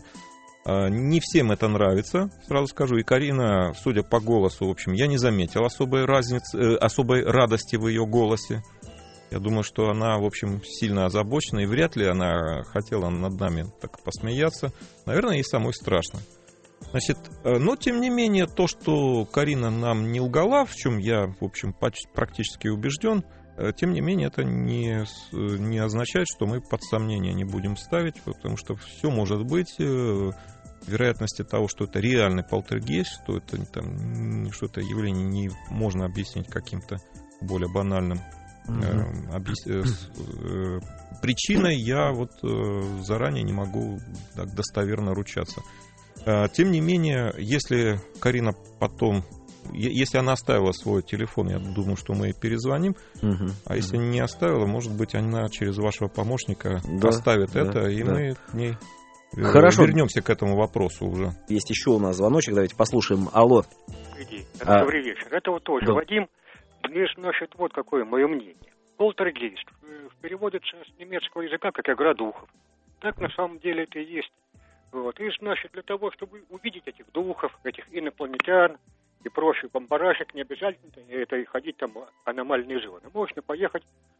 Не всем это нравится, сразу скажу. И Карина, судя по голосу, в общем, я не заметил особой разницы, особой радости в ее голосе. Я думаю, что она, в общем, сильно озабочена, и вряд ли она хотела над нами так посмеяться. Наверное, ей самой страшно. Значит, но, тем не менее, то, что Карина нам не лгала, в чем я, в общем, практически убежден, тем не менее, это не, не означает, что мы под сомнение не будем ставить, потому что все может быть. Вероятности того, что это реальный полтергейст, что это, там, что это явление не можно объяснить каким-то более банальным mm-hmm. э, объяс... э, причиной, я вот э, заранее не могу так достоверно ручаться. Тем не менее, если Карина потом Если она оставила свой телефон, я думаю, что мы ей перезвоним. Угу. А если не оставила, может быть, она через вашего помощника да, оставит да, это, и да. мы к ней Хорошо. вернемся к этому вопросу уже. Есть еще у нас звоночек, давайте послушаем. Алло. А... Добрый вечер. Это вот тоже да. Вадим. Мне, значит, вот какое мое мнение. Полтергейст переводится с немецкого языка как игра духов. Так на самом деле это и есть. Вот. И, значит, для того, чтобы увидеть этих духов, этих инопланетян и прочий бомбаражек, не обязательно это и ходить там в аномальные зоны. Можно поехать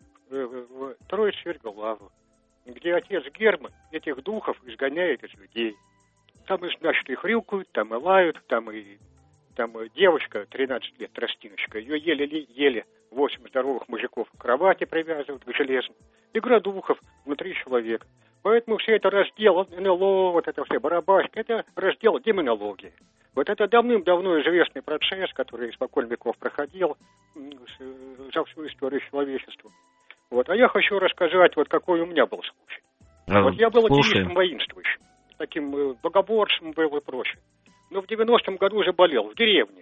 в Троицвергелаву, где отец Герман этих духов изгоняет из людей. Там, значит, их рюкают, там и лают, там и там девочка, тринадцать лет, тростиночка, ее еле-еле восемь здоровых мужиков к кровати привязывают к железным. Игра духов внутри человека. Поэтому все это раздел эн эл о, вот это все барабашки, это раздел демонологии. Вот это давным-давно известный процесс, который испокон веков проходил за всю историю человечества. Вот. А я хочу рассказать, вот какой у меня был случай. А, вот я был атеистом воинствующим, таким богоборцем был и прочее. Но в девяностом году уже болел, в деревне.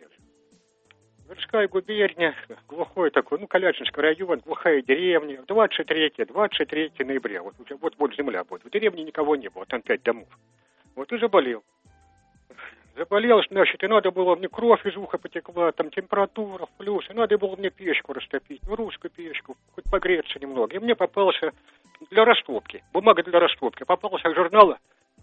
Тверская губерния, глухой такой, ну, Калячинский район, глухая деревня. двадцать третьего ноября, вот уже вот-вот земля будет. В деревне никого не было, там пять домов. Вот и заболел. Заболел, значит, и надо было мне, кровь из уха потекла, там температура, плюс, и надо было мне печку растопить, ну, русскую печку, хоть погреться немного. И мне попался для растопки, бумага для растопки, попался журнал,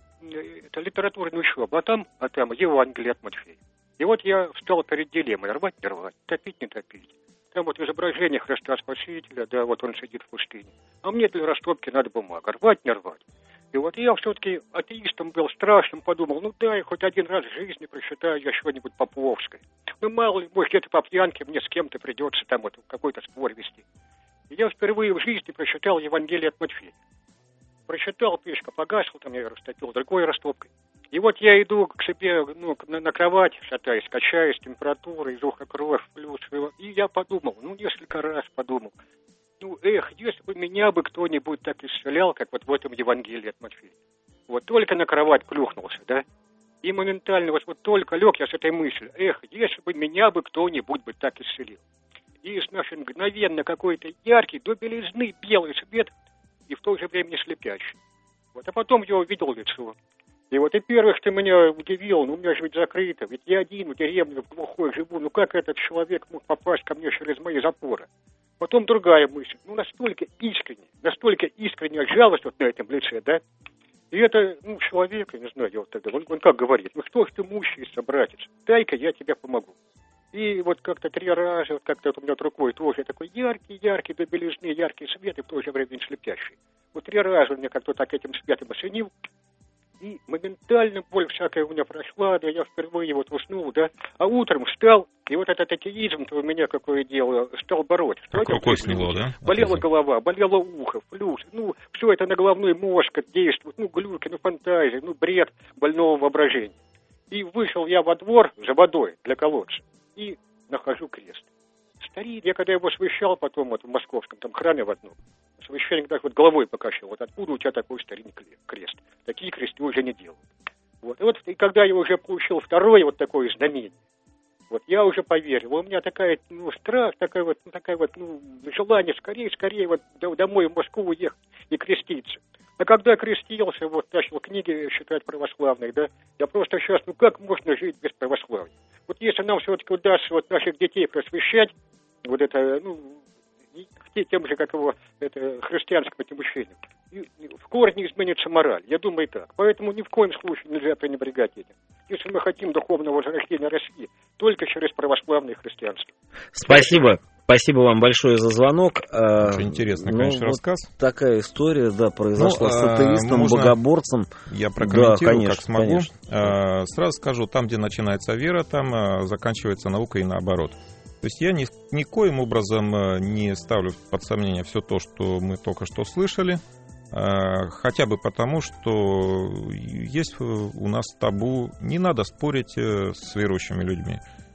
это литературная учеба, а там, а там Евангелие от Матфея. И вот я встал перед дилеммой, рвать, не рвать, топить, не топить. Там вот изображение Христа Спасителя, да, вот он сидит в пустыне. А мне для растопки надо бумага, рвать, не рвать. И вот я все-таки атеистом был, страшным, подумал, ну дай хоть один раз в жизни прочитаю я что-нибудь Поповское. Ну мало ли, может где-то по пьянке мне с кем-то придется там вот какой-то спор вести. И я впервые в жизни прочитал Евангелие от Матфея. Прочитал, печка погасла, там я ее растопил другой растопкой. И вот я иду к себе, ну, на, на кровать, шатаясь, качаясь, температура, из уха кровь, плюс. И я подумал, ну, несколько раз подумал, ну, эх, если бы меня бы кто-нибудь так исцелял, как вот в этом Евангелии от Матфея. Вот только на кровать плюхнулся, да, и моментально вот, вот только лег я с этой мыслью, эх, если бы меня бы кто-нибудь бы так исцелил. И, значит, мгновенно какой-то яркий, до белизны белый свет, и в то же время не слепящий. Вот, а потом я увидел лицо. И вот и первое, что меня удивило, ну, у меня же ведь закрыто, ведь я один в деревне, в глухой живу, ну, как этот человек мог попасть ко мне через мои запоры? Потом другая мысль, ну, настолько искренне, настолько искренняя жалость вот на этом лице, да? И это, ну, человек, я не знаю, я вот тогда, он, он как говорит, ну, что ж ты мучаешься, братец, дай-ка я тебе помогу. И вот как-то три раза, вот как-то вот у меня вот рукой тоже такой яркий-яркий, до белизны, яркий свет, и в то же время слепящий. Вот три раза он меня как-то так этим светом осенил, и моментально боль всякая у меня прошла, да, я впервые вот уснул, да, а утром встал, и вот этот атеизм-то у меня какое дело, стал бороть. Как рукой сняло, да? Болела голова, болело ухо, плюс, ну, все это на головной мозг действует, ну, глюки, ну, фантазии, ну, бред больного воображения. И вышел я во двор за водой для колодца, и нахожу крест. Старик, я когда его освещал потом вот в московском там храме в одном, священник так вот головой покачал, вот откуда у тебя такой старинный крест? Такие кресты уже не делают. Вот. И вот и когда я уже получил второе вот такое знамение, вот я уже поверил. У меня такая, ну, страх, такая вот, ну, такая вот, ну, желание скорее, скорее вот домой в Москву уехать и креститься. А когда крестился, вот начал книги читать православные, да, я просто сейчас, ну как можно жить без православия? Вот если нам все-таки удастся вот наших детей просвещать, вот это, ну, тем же, как его, это, христианским этим учением, и в корне изменится мораль, я думаю так. Поэтому ни в коем случае нельзя пренебрегать этим. Если мы хотим духовного возрождения России, только через православное христианство. Спасибо. Спасибо вам большое за звонок. Очень интересный, ну, конечно, вот рассказ. Такая история, да, произошла, ну, с атеистом, богоборцем. Я прокомментирую, да, конечно, как смогу. Конечно. Сразу скажу, там, где начинается вера, там заканчивается наука и наоборот. То есть я ни, никоим образом не ставлю под сомнение все то, что мы только что слышали, хотя бы потому, что есть у нас табу, не надо спорить с верующими людьми.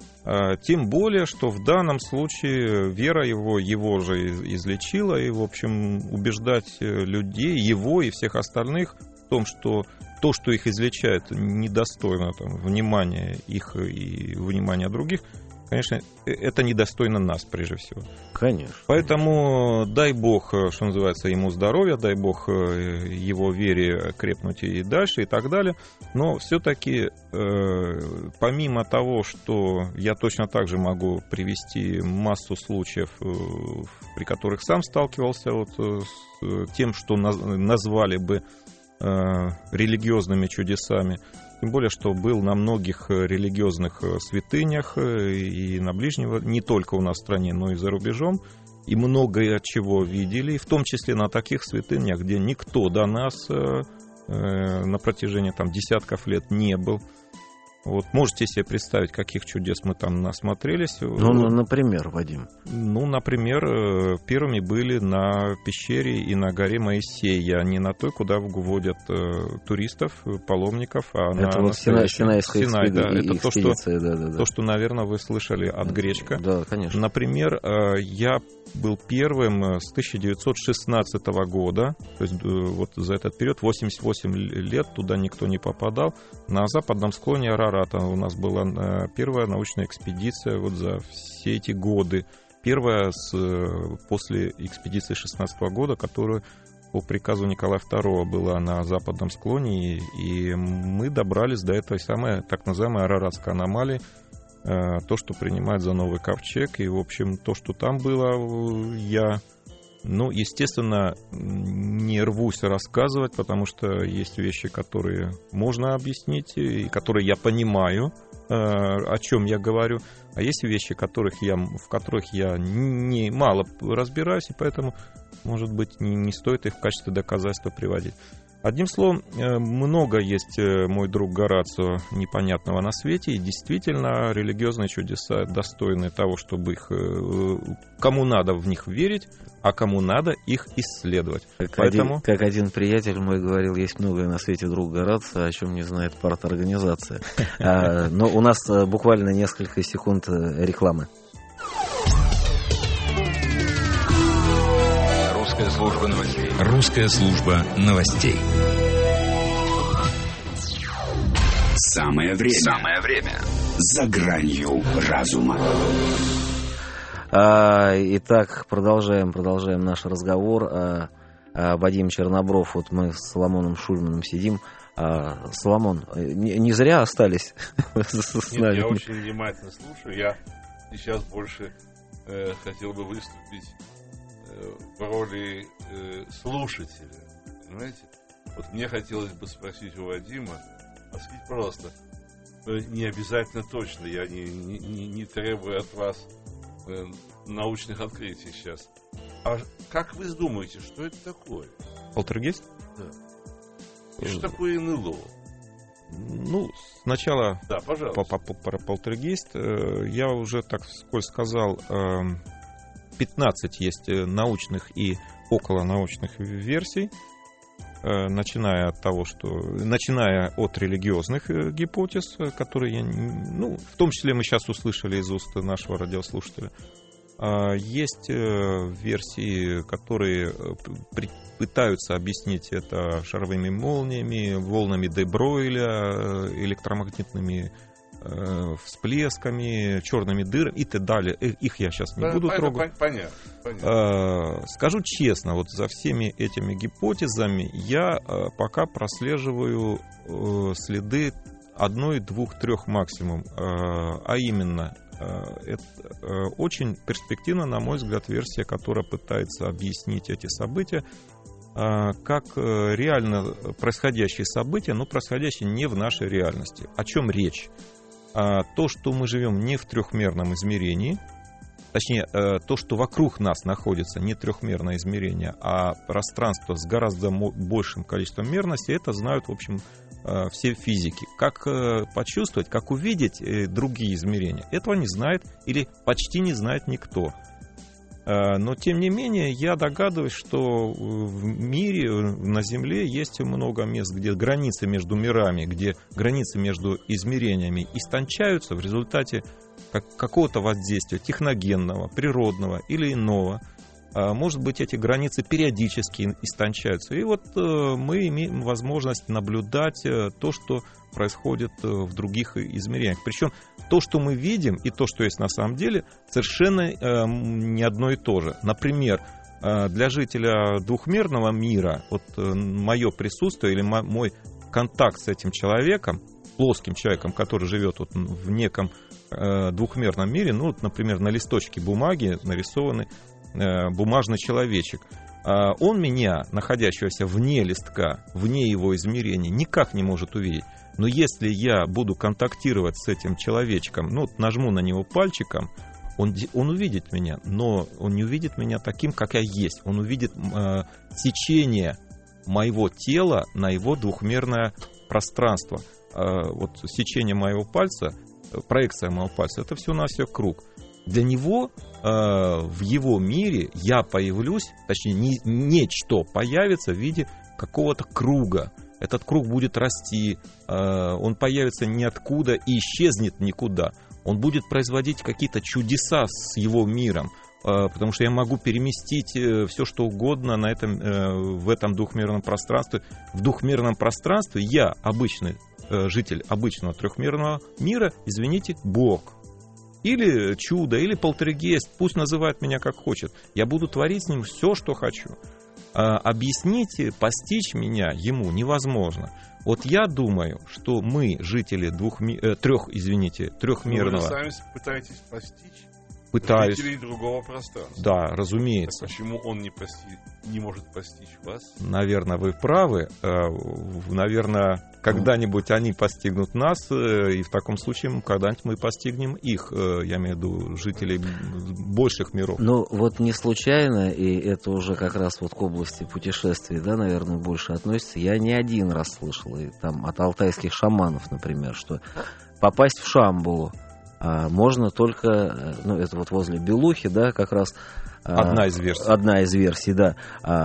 Тем более, что в данном случае вера его, его же излечила, и, в общем, убеждать людей, его и всех остальных в том, что то, что их излечает, недостойно там, внимания их и внимания других, конечно, это недостойно нас, прежде всего. Конечно. Поэтому дай бог, что называется, ему здоровья, дай бог его вере крепнуть и дальше, и так далее. Но все-таки, помимо того, что я точно так же могу привести массу случаев, при которых сам сталкивался вот с тем, что назвали бы религиозными чудесами, тем более, что был на многих религиозных святынях и на Ближнем, не только у нас в стране, но и за рубежом, и многое чего видели, в том числе на таких святынях, где никто до нас на протяжении там, десятков лет не был. Вот, можете себе представить, каких чудес мы там насмотрелись. Ну, ну, например, Вадим. Ну, например, первыми были на пещере и на горе Моисея, не на той, куда водят э, туристов, паломников, а это на вот настоящем... Синайская Синай, да. Это то, что, да, да, да. то, что, наверное, вы слышали от Гречка. Да, конечно. Например, э, я был первым с тысяча девятьсот шестнадцатого года, то есть э, вот за этот период, восемьдесят восемь лет, туда никто не попадал, на западном склоне Арарата. У нас была первая научная экспедиция вот за все эти годы. Первая с, после экспедиции шестнадцатого года, которая по приказу Николая второго была на западном склоне. И, и мы добрались до этой самой так называемой Араратской аномалии. То, что принимают за новый ковчег. И, в общем, то, что там было, я... Ну, естественно, не рвусь рассказывать, потому что есть вещи, которые можно объяснить, и которые я понимаю, о чем я говорю, а есть вещи, которых я, в которых я не, мало разбираюсь, и поэтому, может быть, не, не стоит их в качестве доказательства приводить. Одним словом, много есть, мой друг Горацио, непонятного на свете, и действительно религиозные чудеса достойны того, чтобы их, кому надо в них верить, а кому надо их исследовать. Как, Поэтому... один, как один приятель мой говорил, есть многое на свете, друг Горацио, о чем не знает парторганизация. Но у нас буквально несколько секунд рекламы. Русская служба новостей. Русская служба новостей. Самое время. Самое время. За гранью разума. Итак, продолжаем, продолжаем наш разговор. Вадим Чернобров, вот мы с Соломоном Шульманом сидим. Соломон, не, не зря остались с Нет, нами. Я очень внимательно слушаю. Я сейчас больше э, хотел бы выступить э, в роли э, слушателя. Понимаете? Вот мне хотелось бы спросить у Вадима, а скажите, пожалуйста, не обязательно точно, я не, не, не, не требую от вас э, научных открытий сейчас. А как вы думаете, что это такое? Полтергейст? Да. И что такое эн эл о? Ну, сначала да, по, по, по, про полтергейст. Я уже, так вскользь сказал, пятнадцать есть научных и околонаучных версий, начиная от того, что, начиная от религиозных гипотез, которые, ну, в том числе мы сейчас услышали из уст нашего радиослушателя. Есть версии, которые пытаются объяснить это шаровыми молниями, волнами де Бройля, электромагнитными всплесками, черными дырами и так далее. Их я сейчас не да, буду понятно, трогать. Понятно, понятно. Скажу честно, вот за всеми этими гипотезами я пока прослеживаю следы одной, двух, трех максимум, а именно это очень перспективна, на мой взгляд, версия, которая пытается объяснить эти события как реально происходящие события, но происходящие не в нашей реальности. О чем речь? То, что мы живем не в трехмерном измерении, точнее, то, что вокруг нас находится не трехмерное измерение, а пространство с гораздо большим количеством мерностей, это знают, в общем, все физики. Как почувствовать, как увидеть другие измерения, этого не знает или почти не знает никто. Но, тем не менее, я догадываюсь, что в мире, на Земле есть много мест, где границы между мирами, где границы между измерениями истончаются в результате какого-то воздействия техногенного, природного или иного. Может быть, эти границы периодически истончаются. И вот мы имеем возможность наблюдать то, что происходит в других измерениях. Причем то, что мы видим, и то, что есть на самом деле, совершенно не одно и то же. Например, для жителя двухмерного мира вот мое присутствие или мой контакт с этим человеком, плоским человеком, который живет вот в неком двухмерном мире, ну, вот, например, на листочке бумаги нарисованный бумажный человечек. Он меня, находящегося вне листка, вне его измерений, никак не может увидеть. Но если я буду контактировать с этим человечком, ну, нажму на него пальчиком, он, он увидит меня, но он не увидит меня таким, как я есть. Он увидит э, сечение моего тела на его двухмерное пространство. Э, вот сечение моего пальца, проекция моего пальца, это всего-навсего круг. Для него, э, в его мире, я появлюсь, точнее, не, нечто появится в виде какого-то круга. Этот круг будет расти, э, он появится ниоткуда и исчезнет никуда. Он будет производить какие-то чудеса с его миром, э, потому что я могу переместить э, все, что угодно на этом, э, в этом двухмерном пространстве. В двухмерном пространстве я, обычный э, житель обычного трехмерного мира, извините, Бог. Или чудо, или полтергейст, пусть называет меня как хочет. Я буду творить с ним все, что хочу. А, объяснить, постичь меня ему невозможно. Вот я думаю, что мы, жители двух, э, трех, извините, трехмерного... Вы сами пытаетесь постичь Пытаюсь. жителей другого пространства. Да, разумеется. А почему он не, пости... не может постичь вас? Наверное, вы правы. Наверное, когда-нибудь они постигнут нас, и в таком случае когда-нибудь мы постигнем их, я имею в виду жителей больших миров. Ну, вот не случайно, и это уже как раз вот к области путешествий, да, наверное, больше относится. Я не один раз слышал, и там от алтайских шаманов, например, что попасть в Шамбулу а, можно только, ну, это вот возле Белухи, да, как раз... Одна из версий. Одна из версий, да.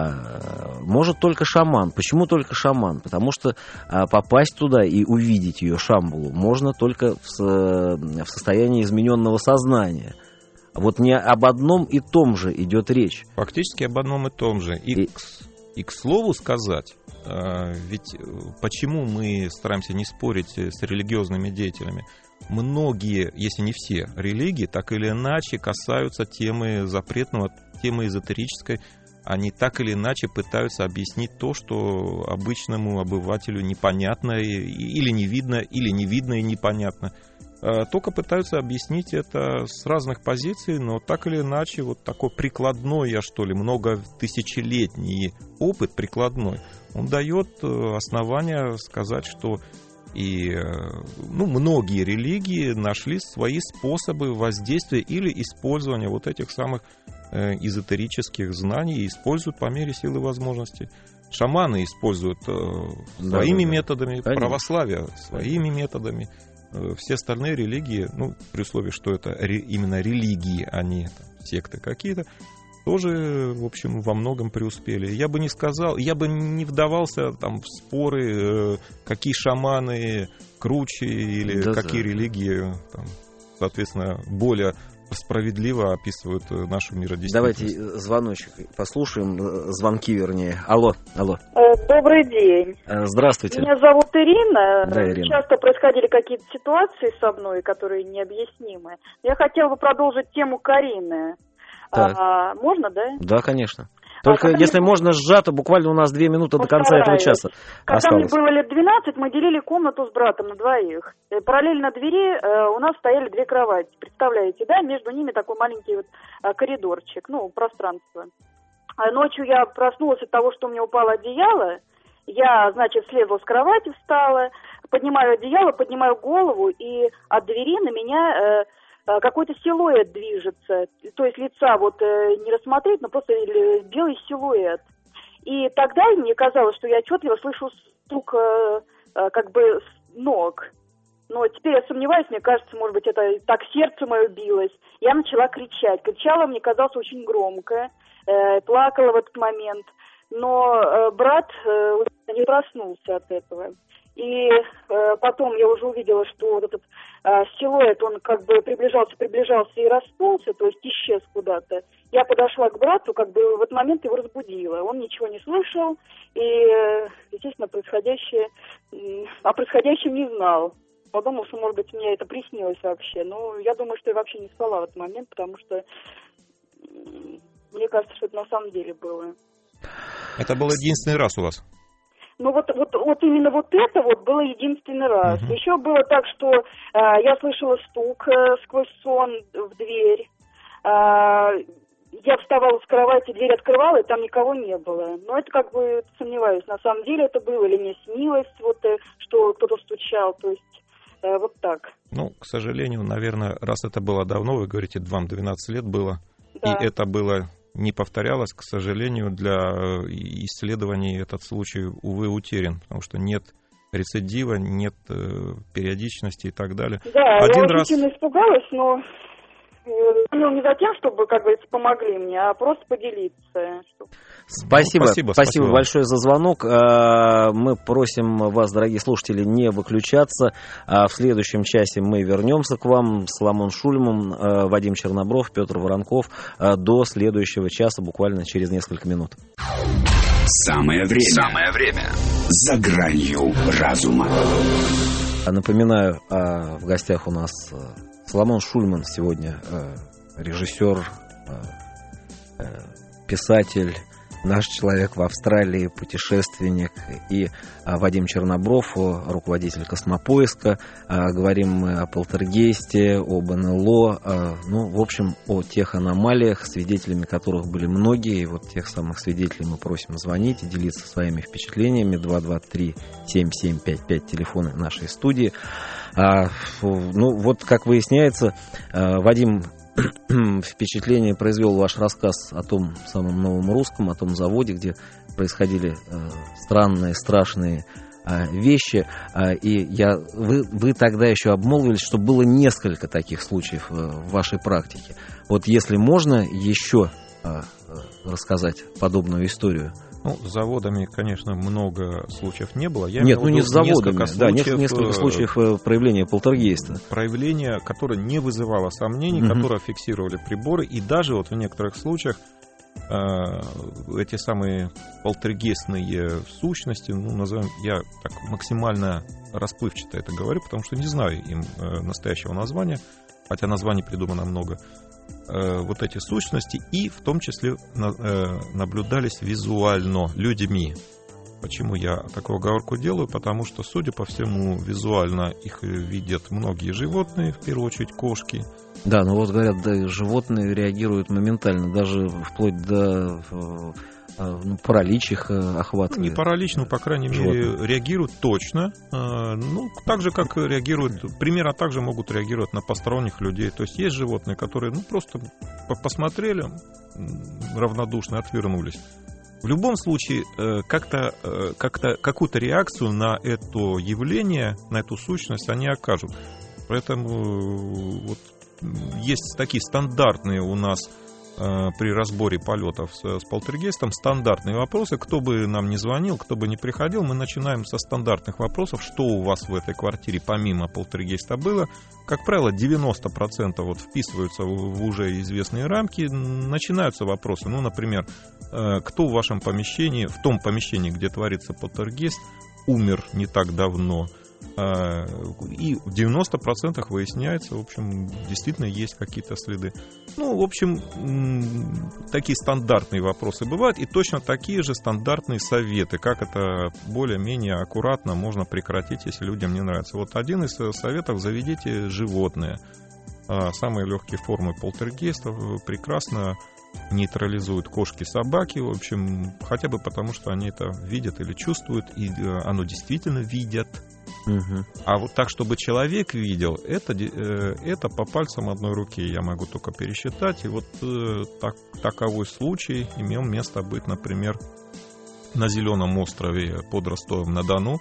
А, может только шаман. Почему только шаман? Потому что а, попасть туда и увидеть ее, Шамбулу, можно только в, в состоянии измененного сознания. Вот не об одном и том же идет речь. Фактически об одном и том же. И, и... К, и к слову сказать, ведь почему мы стараемся не спорить с религиозными деятелями? Многие, если не все религии, так или иначе касаются темы запретного, темы эзотерической. Они так или иначе пытаются объяснить то, что обычному обывателю непонятно или не видно, или не видно и непонятно. Только пытаются объяснить это с разных позиций, но так или иначе вот такой прикладной, я что ли, многотысячелетний опыт прикладной, он дает основания сказать, что и ну, многие религии нашли свои способы воздействия или использования вот этих самых э, эзотерических знаний и используют по мере силы возможностей. Шаманы используют э, своими да, да, методами, конечно. Православие своими методами. Э, все остальные религии, ну, при условии, что это ре, именно религии, а не там, секты какие-то, тоже, в общем, во многом преуспели. Я бы не сказал, я бы не вдавался там, в споры, какие шаманы круче или да, какие да. религии, там, соответственно, более справедливо описывают нашу миродействительность. Давайте звоночек послушаем, звонки вернее. Алло, алло. Добрый день. Здравствуйте. Меня зовут Ирина. Да, Ирина. Часто происходили какие-то ситуации со мной, которые необъяснимы. Я хотела бы продолжить тему Карины. А, можно, да? Да, конечно. Только а если мне... можно сжато, буквально у нас две минуты Постараюсь. До конца этого часа Когда осталось. Мне было лет двенадцать, мы делили комнату с братом на двоих. И параллельно двери э, у нас стояли две кровати. Представляете, да? Между ними такой маленький вот э, коридорчик, ну, пространство. А ночью я проснулась от того, что у меня упало одеяло. Я, значит, слезла с кровати, встала, поднимаю одеяло, поднимаю голову, и от двери на меня... Э, какой-то силуэт движется, то есть лица вот э, не рассмотреть, но просто белый силуэт. И тогда мне казалось, что я отчетливо слышу стук э, э, как бы ног. Но теперь я сомневаюсь, мне кажется, может быть, это так сердце мое билось. Я начала кричать. Кричала, мне казалось, очень громко, э, плакала в этот момент. Но э, брат э, не проснулся от этого. И э, потом я уже увидела, что вот этот э, силуэт, он как бы приближался, приближался и расползся, то есть исчез куда-то. Я подошла к брату, как бы в этот момент его разбудила. Он ничего не слышал и, естественно, происходящее, о происходящем не знал. Подумал, что, может быть, мне это приснилось вообще. Но я думаю, что я вообще не спала в этот момент, потому что мне кажется, что это на самом деле было. Это был единственный раз у вас? Ну вот, вот, вот именно вот это вот было единственный раз. Uh-huh. Еще было так, что э, я слышала стук э, сквозь сон в дверь. Э, я вставала с кровати, дверь открывала, и там никого не было. Но это как бы сомневаюсь, на самом деле это было или мне снилось, вот, э, что кто-то стучал. То есть э, вот так. Ну, к сожалению, наверное, раз это было давно, вы говорите, вам двенадцать лет было, да. И это было... не повторялось, к сожалению, для исследований этот случай, увы, утерян, потому что нет рецидива, нет э, периодичности и так далее. Да, Один я раз... очень сильно испугалась, но ну, не за тем, чтобы, как говорится, помогли мне, а просто поделиться. Чтобы... Спасибо, ну, спасибо, спасибо, спасибо большое за звонок. Мы просим вас, дорогие слушатели, не выключаться. В следующем часе мы вернемся к вам. Соломон Шульман, Вадим Чернобров, Петр Воронков. До следующего часа, буквально через несколько минут. Самое время. Самое время. За гранью разума. Напоминаю, в гостях у нас Соломон Шульман сегодня, режиссер, писатель, наш человек в Австралии, путешественник, и Вадим Чернобров, руководитель «Космопоиска». Говорим мы о полтергейсте, об эн эл о, ну, в общем, о тех аномалиях, свидетелями которых были многие. И вот тех самых свидетелей мы просим звонить и делиться своими впечатлениями. два два три семь семь пять пять, телефоны нашей студии. А, ну, вот, как выясняется, Вадим, впечатление произвел ваш рассказ о том самом Новом Русском, о том заводе, где происходили э, странные, страшные э, вещи. Э, и я, вы, вы тогда еще обмолвились, что было несколько таких случаев э, в вашей практике. Вот если можно еще э, рассказать подобную историю. Ну, с заводами, конечно, много случаев не было. Я Нет, ну не с заводами, несколько да, случаев, несколько случаев проявления полтергейста. Проявление, которое не вызывало сомнений, угу. которое фиксировали приборы, и даже вот в некоторых случаях э, эти самые полтергейстные сущности, ну, назовем, я так максимально расплывчато это говорю, потому что не знаю им э, настоящего названия, хотя названий придумано много. Вот эти сущности, и в том числе наблюдались визуально людьми. Почему я такую оговорку делаю? Потому что, судя по всему, визуально их видят многие животные, в первую очередь кошки. Да, ну вот говорят, да, животные реагируют моментально, даже вплоть до ну, паралич их охватывает. Ну, не паралич, но, по крайней животные. мере, реагируют точно. Ну, так же, как реагируют, примерно так же могут реагировать на посторонних людей. То есть есть животные, которые, ну, просто посмотрели равнодушно, отвернулись. В любом случае, как-то, как-то, какую-то реакцию на это явление, на эту сущность они окажут. Поэтому вот есть такие стандартные у нас при разборе полетов с, с полтергейстом стандартные вопросы. Кто бы нам ни звонил, кто бы ни приходил, мы начинаем со стандартных вопросов, что у вас в этой квартире помимо полтергейста было. Как правило, девяносто процентов вот вписываются в, в уже известные рамки. Начинаются вопросы, ну, например, кто в вашем помещении, в том помещении, где творится полтергейст, умер не так давно. И в девяноста процентах выясняется, в общем, действительно есть какие-то следы. Ну, в общем, такие стандартные вопросы бывают, и точно такие же стандартные советы, как это более-менее аккуратно можно прекратить, если людям не нравится. Вот один из советов: заведите животное. Самые легкие формы полтергейста прекрасно нейтрализуют кошки, собаки, в общем, хотя бы потому, что они это видят или чувствуют, и оно действительно видят. Угу. А вот так, чтобы человек видел, это, это по пальцам одной руки я могу только пересчитать. И вот так, таковой случай имел место быть, например, на Зеленом острове под Ростовом-на-Дону.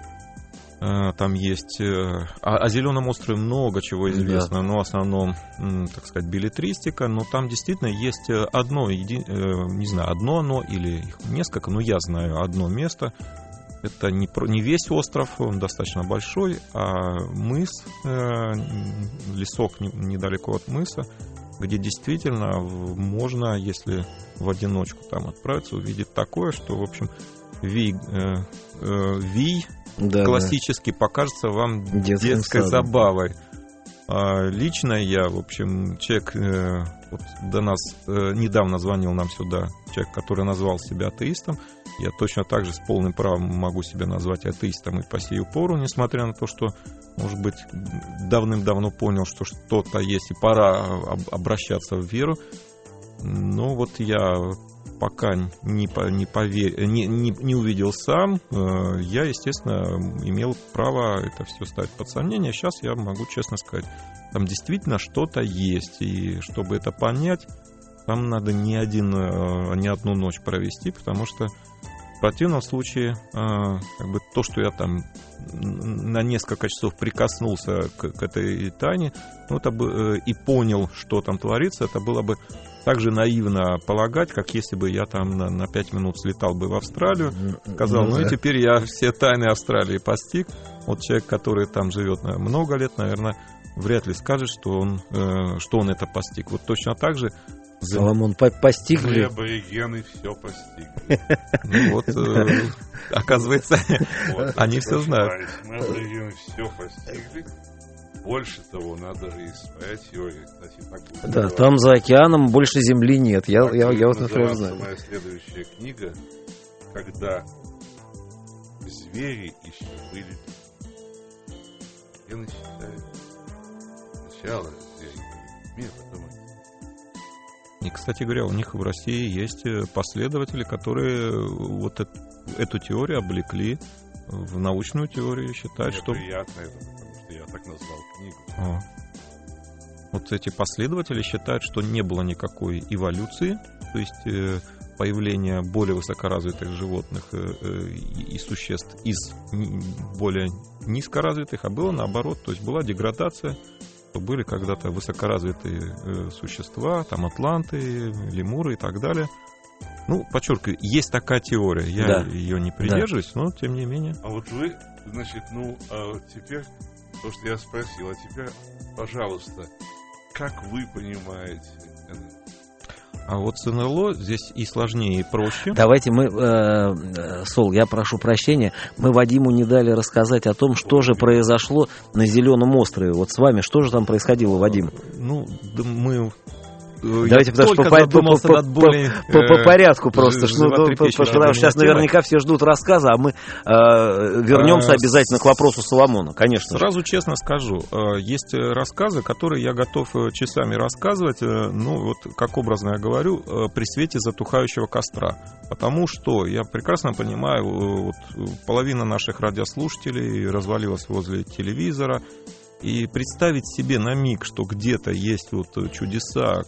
Там есть... О, о Зеленом острове много чего известно, да. Но в основном, так сказать, беллетристика. Но там действительно есть одно, еди... не знаю, одно оно или их несколько, но я знаю одно место, Это не, не весь остров, он достаточно большой, а мыс, э, лесок недалеко от мыса, где действительно можно, если в одиночку там отправиться, увидеть такое, что, в общем, вий, э, э, вий да, классически да. покажется вам Детским детской садом. забавой. А лично я, в общем, человек, э, вот до нас э, недавно звонил нам сюда человек, который назвал себя атеистом. Я точно так же с полным правом могу себя назвать атеистом и по сию пору, несмотря на то, что, может быть, давным-давно понял, что что-то есть и пора обращаться в веру. Но вот я пока не, не, повер... не, не, не увидел сам, я, естественно, имел право это все ставить под сомнение. Сейчас я могу честно сказать, там действительно что-то есть, и чтобы это понять, там надо не, один, не одну ночь провести, потому что в противном случае, как бы то, что я там на несколько часов прикоснулся к, к этой тайне, ну, это бы, и понял, что там творится, это было бы так же наивно полагать, как если бы я там на, на пять минут слетал бы в Австралию, сказал, ну, ну и теперь я все тайны Австралии постиг. Вот человек, который там живет много лет, наверное, вряд ли скажет, что он, что он это постиг. Вот точно так же Соломон, постигли. Мы аборигены все постигли. Ну вот, оказывается, они все знают. Мы аборигены все постигли. Больше того, надо же исправить теорию. Да, там за океаном больше земли нет. Я, я, я вот, например, знаю. Моя следующая книга, когда звери еще были. Я начитаю. Сначала звери были, потом. И, кстати говоря, у них в России есть последователи, которые вот эту, эту теорию облекли в научную теорию, считают, Мне что... приятно это, потому что я так назвал книгу. А. Вот эти последователи считают, что не было никакой эволюции, то есть э, появления более высокоразвитых животных э, э, и существ из более низкоразвитых, а было наоборот, то есть была деградация. Были когда-то высокоразвитые э, существа, там атланты, лемуры и так далее. Ну, подчеркиваю, есть такая теория, я да. ее не придерживаюсь, да. но тем не менее. А вот вы, значит, ну, а теперь, то, что я спросил, а теперь, пожалуйста, как вы понимаете эн эл о? А вот с эн эл о здесь и сложнее, и проще. Давайте мы, э, Сол, я прошу прощения, мы Вадиму не дали рассказать о том, что же произошло на Зеленом острове. Вот с вами, что же там происходило, Вадим? Ну, да мы... Давайте, потому что по, по, по, более, по, по, по порядку просто, ж, ну, потому что сейчас наверняка все ждут рассказа, а мы э, вернемся а, обязательно к вопросу Соломона, конечно. Сразу же. честно скажу, есть рассказы, которые я готов часами рассказывать, ну вот как образно я говорю, при свете затухающего костра, потому что я прекрасно понимаю, вот, половина наших радиослушателей развалилась возле телевизора. И представить себе на миг, что где-то есть вот чудеса,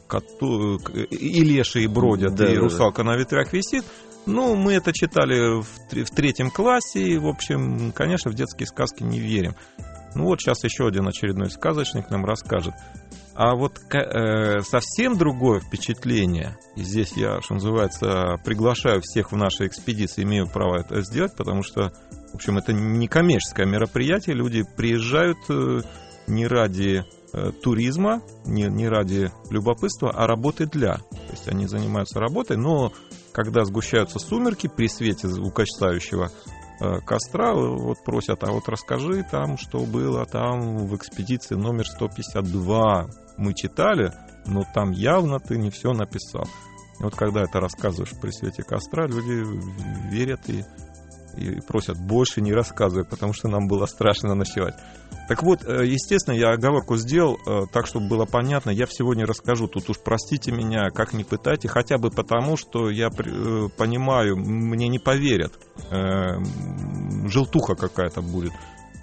и лешие бродят, да, и русалка да. на ветрах висит, ну, мы это читали в третьем классе, и, в общем, конечно, в детские сказки не верим. Ну, вот сейчас еще один очередной сказочник нам расскажет. А вот э, совсем другое впечатление, и здесь я, что называется, приглашаю всех в наши экспедиции, имею право это сделать, потому что, в общем, это не коммерческое мероприятие, люди приезжают э, не ради э, туризма, не, не ради любопытства, а работы для. То есть они занимаются работой, но когда сгущаются сумерки при свете звукочитающего э, костра, вот просят, а вот расскажи там, что было там в экспедиции номер сто пятьдесят два. Мы читали, но там явно ты не все написал. И вот когда это рассказываешь при свете костра, люди верят и, и просят больше не рассказывай, потому что нам было страшно ночевать. Так вот, естественно, я оговорку сделал так, чтобы было понятно. Я сегодня расскажу, тут уж простите меня, как не пытайте, хотя бы потому, что я понимаю, мне не поверят. Желтуха какая-то будет.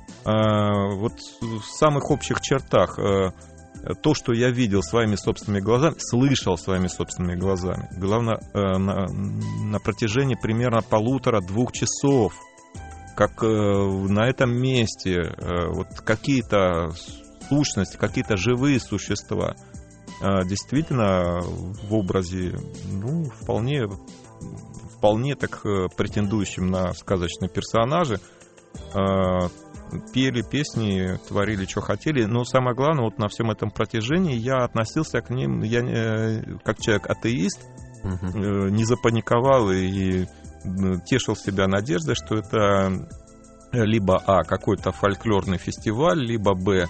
Вот в самых общих чертах то, что я видел своими собственными глазами, слышал своими собственными глазами, главное, на, на протяжении примерно полутора-двух часов, как на этом месте вот какие-то сущности, какие-то живые существа действительно в образе, ну, вполне, вполне так претендующим на сказочные персонажи, пели песни, творили, что хотели. Но самое главное, вот на всем этом протяжении я относился к ним, я как человек-атеист, uh-huh. не запаниковал и тешил себя надеждой, что это либо а. какой-то фольклорный фестиваль, либо б.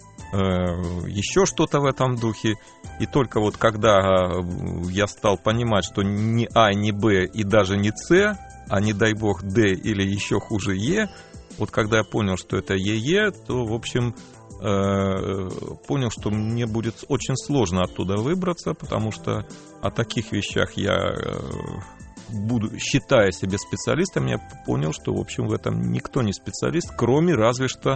еще что-то в этом духе. И только вот когда я стал понимать, что ни А, ни Б и даже не С, а не дай бог Д или еще хуже Е, вот когда я понял, что это ЕЕ, то, в общем, понял, что мне будет очень сложно оттуда выбраться, потому что о таких вещах я, буду, считая себя специалистом, я понял, что, в общем, в этом никто не специалист, кроме разве что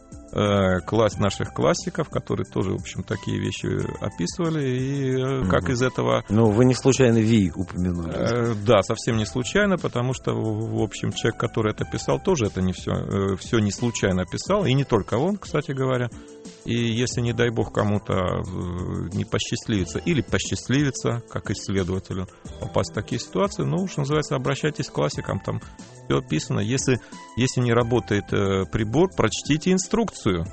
класс наших классиков, которые тоже, в общем, такие вещи описывали, и mm-hmm. как из этого... Ну, вы не случайно Ви упомянули. Э, да, совсем не случайно, потому что, в общем, человек, который это писал, тоже это не все, э, все не случайно писал, и не только он, кстати говоря. И если, не дай бог, кому-то не посчастливится или посчастливится, как исследователю, попасть в такие ситуации, ну, что называется, обращайтесь к классикам, там все описано. Если, если не работает э, прибор, прочтите инструкцию.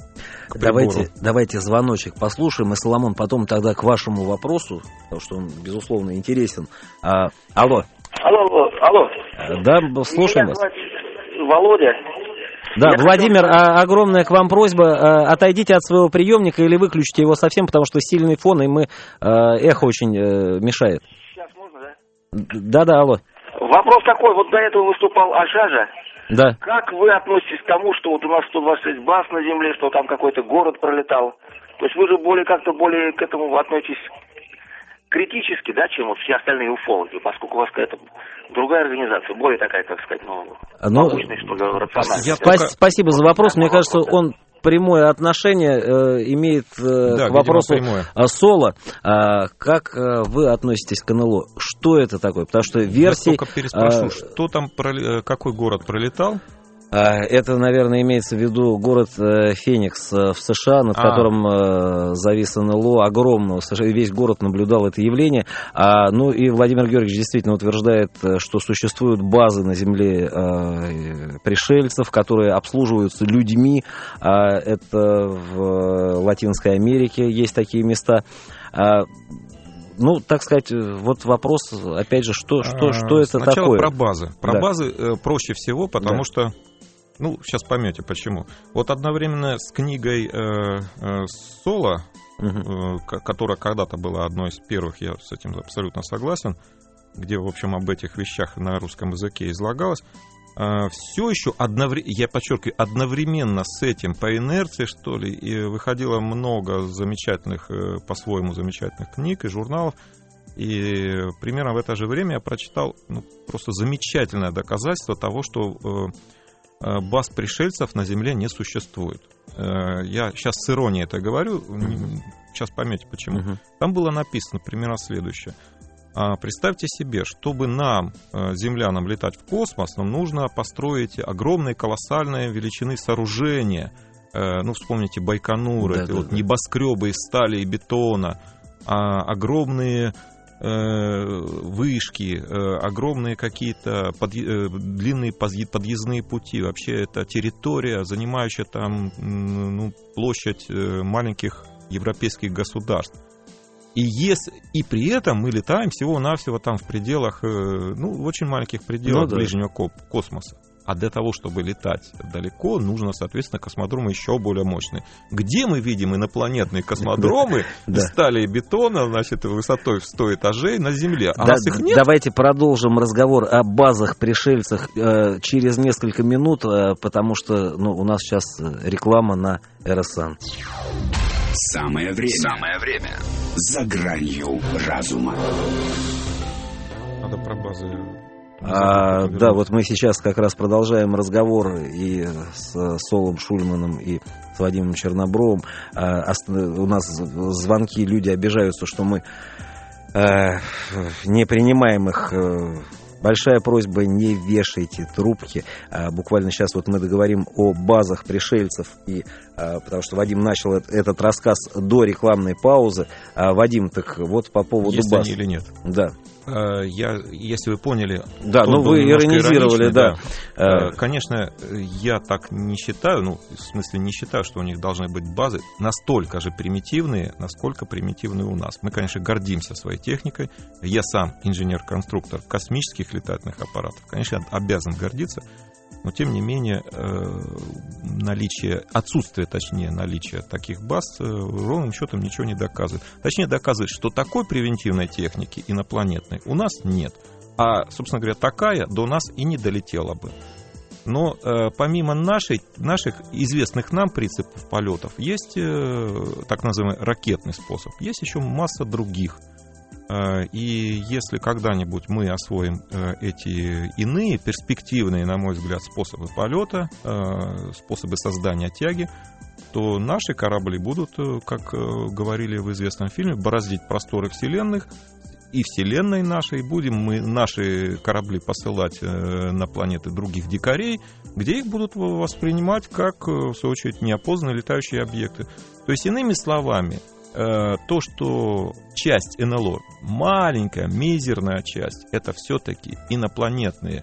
Давайте, давайте звоночек послушаем, и, Соломон, потом тогда к вашему вопросу, потому что он, безусловно, интересен. А, алло. Алло, алло. Да, слушаем Меня вас. зовут Володя. Да, Я Владимир, хотел... а, огромная к вам просьба, а, отойдите от своего приемника или выключите его совсем, потому что сильный фон, и мы, а, эхо очень а, мешает. Сейчас можно, да? Да-да, алло. Вопрос такой, вот до этого выступал Ажажа. Да. Как вы относитесь к тому, что вот у нас сто двадцать шесть баз на земле, что там какой-то город пролетал? То есть вы же более как-то более к этому относитесь критически, да, чем вот все остальные уфологи, поскольку у вас какая-то другая организация, более такая, как сказать, ну, ну научная, что ли, рациональная. Спа- спасибо за вопрос. Мне кажется, он прямое отношение э, имеет э, да, к вопросу прямое. Соло. А, как а, вы относитесь к эн эл о? Что это такое? Потому что версии... Я только переспрошу, а, что там, какой город пролетал? Это, наверное, имеется в виду город Феникс в США, над а. которым завис эн эл о, огромного, весь город наблюдал это явление. А, ну и Владимир Георгиевич действительно утверждает, что существуют базы на Земле а, пришельцев, которые обслуживаются людьми. А, это в Латинской Америке есть такие места. А, Ну, так сказать, вот вопрос, опять же, что, что, что это Сначала такое? про базы. Про да. базы э, проще всего, потому да. что, ну, сейчас поймете почему. Вот одновременно с книгой э, э, Соло, угу. э, которая когда-то была одной из первых, я с этим абсолютно согласен, где, в общем, об этих вещах на русском языке излагалось, э, все еще, одновременно, я подчеркиваю, одновременно с этим по инерции, что ли, и выходило много замечательных, э, по-своему замечательных книг и журналов. И примерно в это же время я прочитал ну, просто замечательное доказательство того, что э, баз пришельцев на Земле не существует. Э, я сейчас с иронией это говорю, mm-hmm. сейчас поймете почему. Mm-hmm. Там было написано примерно следующее. А, представьте себе, чтобы нам, э, землянам, летать в космос, нам нужно построить огромные, колоссальные величины сооружения. Э, ну, вспомните Байконур, да, это да, вот да. небоскребы из стали и бетона, а, огромные... вышки, огромные какие-то подъ... длинные подъездные пути. Вообще это территория, занимающая там ну, площадь маленьких европейских государств. И, если... и при этом мы летаем всего-навсего там в пределах, ну, в очень маленьких пределах ну, да. ближнего космоса. А для того, чтобы летать далеко, нужно, соответственно, космодромы еще более мощные. Где мы видим инопланетные космодромы из стали и бетона, значит, высотой в сто этажей на Земле? А раз их нет... Давайте продолжим разговор о базах пришельцах э, через несколько минут, э, потому что ну, у нас сейчас реклама на эр эс эн. Самое время. Самое время. За гранью разума. Надо про базы... А, да, вот мы сейчас как раз продолжаем разговор и с Солом Шульманом, и с Вадимом Чернобровым. А, у нас звонки, люди обижаются, что мы а, не принимаем их. Большая просьба, не вешайте трубки. А, буквально сейчас вот мы договорим о базах пришельцев, и, а, потому что Вадим начал этот, этот рассказ до рекламной паузы. А, Вадим, так вот по поводу Есть баз. они или нет? Да. Я, если вы поняли... Да, ну вы иронизировали, да. да. Конечно, я так не считаю, ну, в смысле не считаю, что у них должны быть базы настолько же примитивные, насколько примитивные у нас. Мы, конечно, гордимся своей техникой. Я сам инженер-конструктор космических летательных аппаратов, конечно, обязан гордиться. Но, тем не менее, наличие, отсутствие, точнее, наличия таких баз ровным счетом ничего не доказывает. Точнее, доказывает, что такой превентивной техники инопланетной у нас нет. А, собственно говоря, такая до нас и не долетела бы. Но помимо нашей, наших известных нам принципов полетов, есть так называемый ракетный способ. Есть еще масса других. И если когда-нибудь мы освоим эти иные, перспективные, на мой взгляд, способы полета, способы создания тяги, то наши корабли будут, как говорили в известном фильме, бороздить просторы вселенных, и вселенной нашей. Будем мы наши корабли посылать на планеты других дикарей, где их будут воспринимать как, в свою очередь, неопознанные летающие объекты. То есть, иными словами, то, что часть эн эл о, маленькая, мизерная часть, это все-таки инопланетные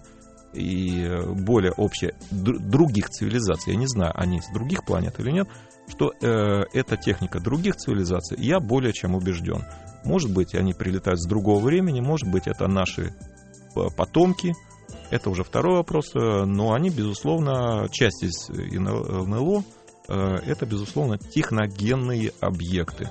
и более общие других цивилизаций, я не знаю, они с других планет или нет, что э, это техника других цивилизаций, я более чем убежден. Может быть, они прилетают с другого времени, может быть, это наши потомки, это уже второй вопрос, но они, безусловно, часть из эн эл о, это, безусловно, техногенные объекты.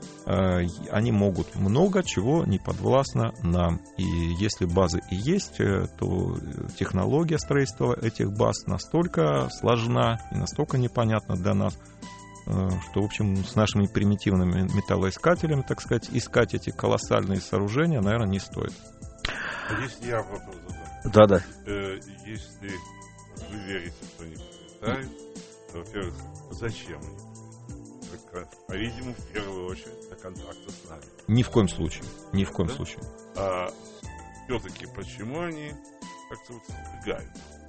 Они могут много чего не подвластно нам. И если базы и есть, то технология строительства этих баз настолько сложна и настолько непонятна для нас, что, в общем, с нашими примитивными металлоискателями, так сказать, искать эти колоссальные сооружения, наверное, не стоит. Если я вопрос задам. Да-да. Э, если вы верите, что они прилетают, во-первых, зачем они? По-видимому, в первую очередь, для контакта с нами. Ни в коем случае. Ни в коем да? случае. А все-таки почему они как-то вот избегают?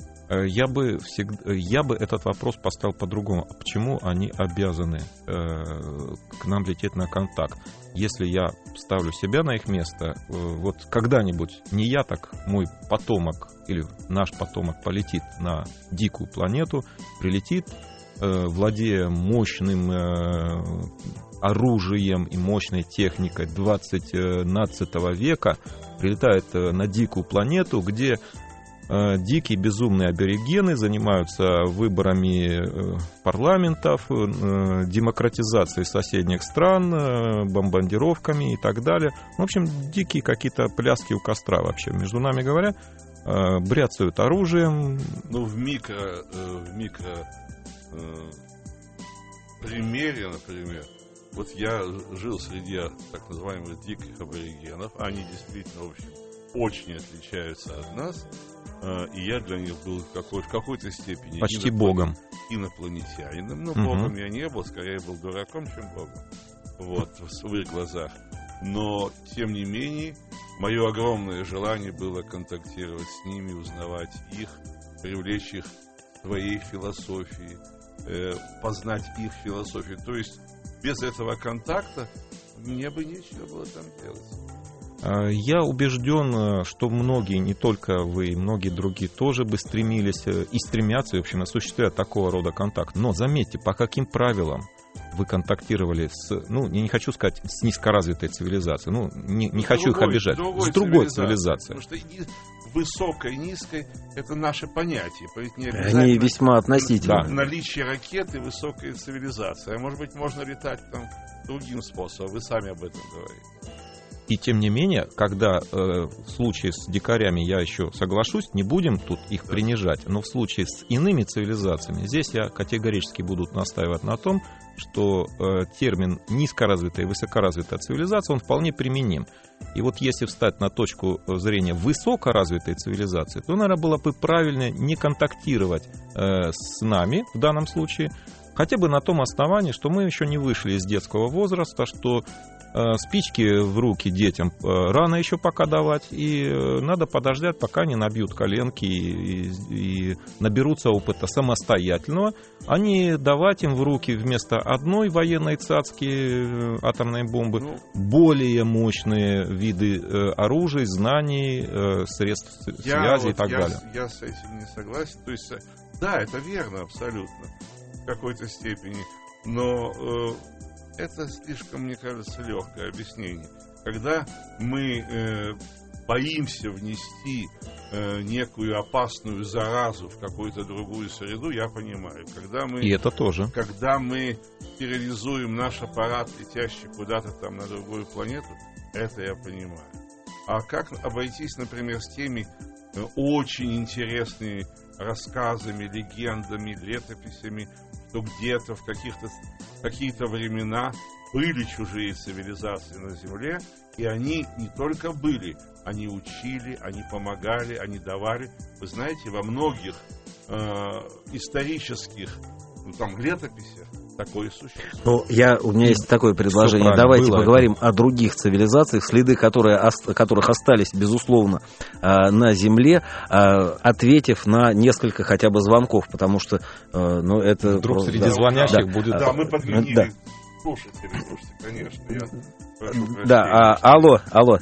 Я бы, всегда, я бы этот вопрос поставил по-другому. Почему они обязаны э, к нам лететь на контакт? Если я ставлю себя на их место, э, вот когда-нибудь не я, так мой потомок или наш потомок полетит на дикую планету, прилетит, э, владея мощным э, оружием и мощной техникой двадцатого века, прилетает э, на дикую планету, где дикие безумные аборигены занимаются выборами парламентов, демократизацией соседних стран, бомбардировками и так далее. В общем, дикие какие-то пляски у костра вообще, между нами говоря, бряцают оружием. Ну, в микро, в микро примере, например, вот я жил среди так называемых диких аборигенов, они действительно, в общем, очень отличаются от нас, и я для них был в какой-то, в какой-то степени почти иноплан... богом, инопланетянином, но угу. богом я не был, скорее был дураком, чем богом, вот, в их глазах. Но, тем не менее, мое огромное желание было контактировать с ними, узнавать их, привлечь их к своей философии, э, познать их философию. То есть, без этого контакта мне бы нечего было там делать. Я убежден, что многие, не только вы, многие другие тоже бы стремились и стремятся, в общем, осуществлять такого рода контакт. Но заметьте, по каким правилам вы контактировали с, ну, я не хочу сказать, с низкоразвитой цивилизацией, ну, не, не хочу другой, их обижать, другой с другой цивилизацией. цивилизацией. Потому что высокой и низкой — это наше понятие. Не Они весьма относительны. Да. Наличие ракеты — высокая цивилизация. А может быть, можно летать там другим способом. Вы сами об этом говорите. И тем не менее, когда э, в случае с дикарями я еще соглашусь, не будем тут их принижать, но в случае с иными цивилизациями, здесь я категорически буду настаивать на том, что э, термин низкоразвитая и высокоразвитая цивилизация, он вполне применим. И вот если встать на точку зрения высокоразвитой цивилизации, то, наверное, было бы правильно не контактировать э, с нами в данном случае, хотя бы на том основании, что мы еще не вышли из детского возраста, что спички в руки детям рано еще пока давать, и надо подождать, пока они набьют коленки и, и наберутся опыта самостоятельного, а не давать им в руки вместо одной военной цацки атомной бомбы ну, более мощные виды оружия, знаний, средств я связи вот, и так я, далее. Я с этим не согласен. То есть, да, это верно абсолютно в какой-то степени, но э, это слишком, мне кажется, легкое объяснение. Когда мы э, боимся внести э, некую опасную заразу в какую-то другую среду, я понимаю. Когда мы, и это тоже. Когда мы стерилизуем наш аппарат, летящий куда-то там на другую планету, это я понимаю. А как обойтись, например, с теми э, очень интересными рассказами, легендами, летописями, что где-то в каких-то, какие-то времена были чужие цивилизации на Земле, и они не только были, они учили, они помогали, они давали. Вы знаете, во многих э, исторических ну, там, летописях такое существует. Ну, я, у меня есть такое предложение. Давайте поговорим это. о других цивилизациях, следы которые, которых остались, безусловно, на Земле, ответив на несколько хотя бы звонков, потому что ну, это... Вдруг просто, среди да, звонящих да, будет... Да, мы подменили. Да. Слушайте, слушайте, конечно. Я прошу прощения. Да, а, алло, алло.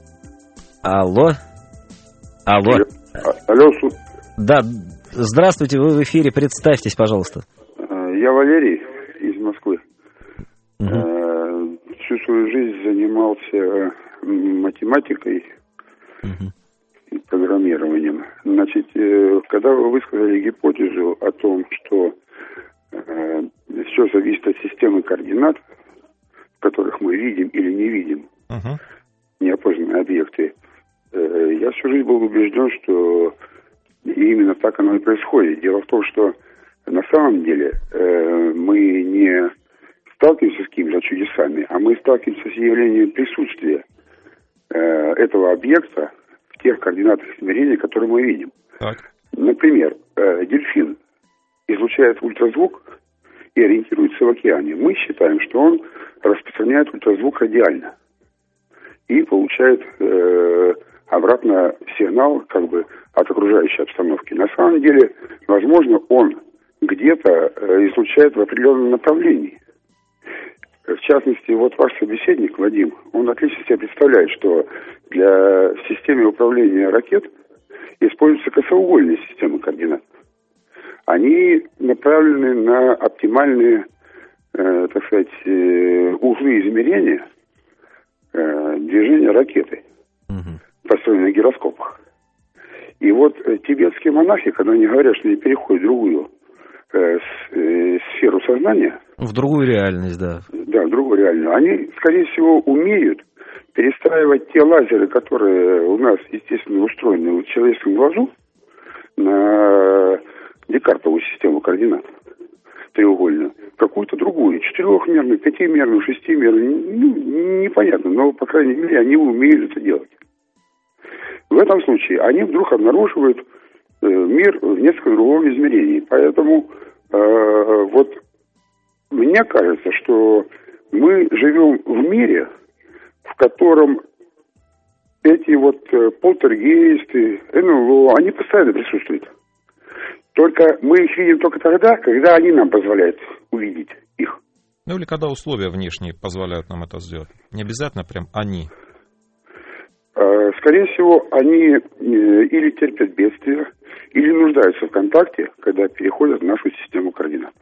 Алло. Алло. Алло. Да, здравствуйте, вы в эфире, представьтесь, пожалуйста. Я Валерий из Москвы. Uh-huh. Всю свою жизнь занимался математикой uh-huh. и программированием. Значит, когда вы высказали гипотезу о том, что все зависит от системы координат, в которых мы видим или не видим uh-huh. неопознанные объекты, я всю жизнь был убежден, что именно так оно и происходит. Дело в том, что на самом деле э, мы не сталкиваемся с какими-то чудесами, а мы сталкиваемся с явлением присутствия э, этого объекта в тех координатах измерения, которые мы видим. Так. Например, э, дельфин излучает ультразвук и ориентируется в океане. Мы считаем, что он распространяет ультразвук радиально и получает э, обратно сигнал как бы от окружающей обстановки. На самом деле, возможно, он где-то излучает в определенном направлении. В частности, вот ваш собеседник, Вадим, он отлично себе представляет, что для системы управления ракет используются косоугольные системы координат. Они направлены на оптимальные, э, так сказать, э, углы измерения э, движения ракеты, угу. построенные на гироскопах. И вот э, тибетские монахи, когда они говорят, что они переходят в другую сферу сознания. В другую реальность, да. Да, в другую реальность. Они, скорее всего, умеют перестраивать те лазеры, которые у нас, естественно, устроены в человеческом глазу, на декартовую систему координат треугольную, какую-то другую, четырехмерную, пятимерную, шестимерную, ну, непонятно, но, по крайней мере, они умеют это делать. В этом случае они вдруг обнаруживают мир в несколько другом измерении. Поэтому э, вот мне кажется, что мы живем в мире, в котором эти вот полтергейсты, эн эл о, они постоянно присутствуют. Только мы их видим только тогда, когда они нам позволяют увидеть их. Ну или когда условия внешние позволяют нам это сделать. Не обязательно прям они. Скорее всего, они или терпят бедствия, или нуждаются в контакте, когда переходят в нашу систему координат.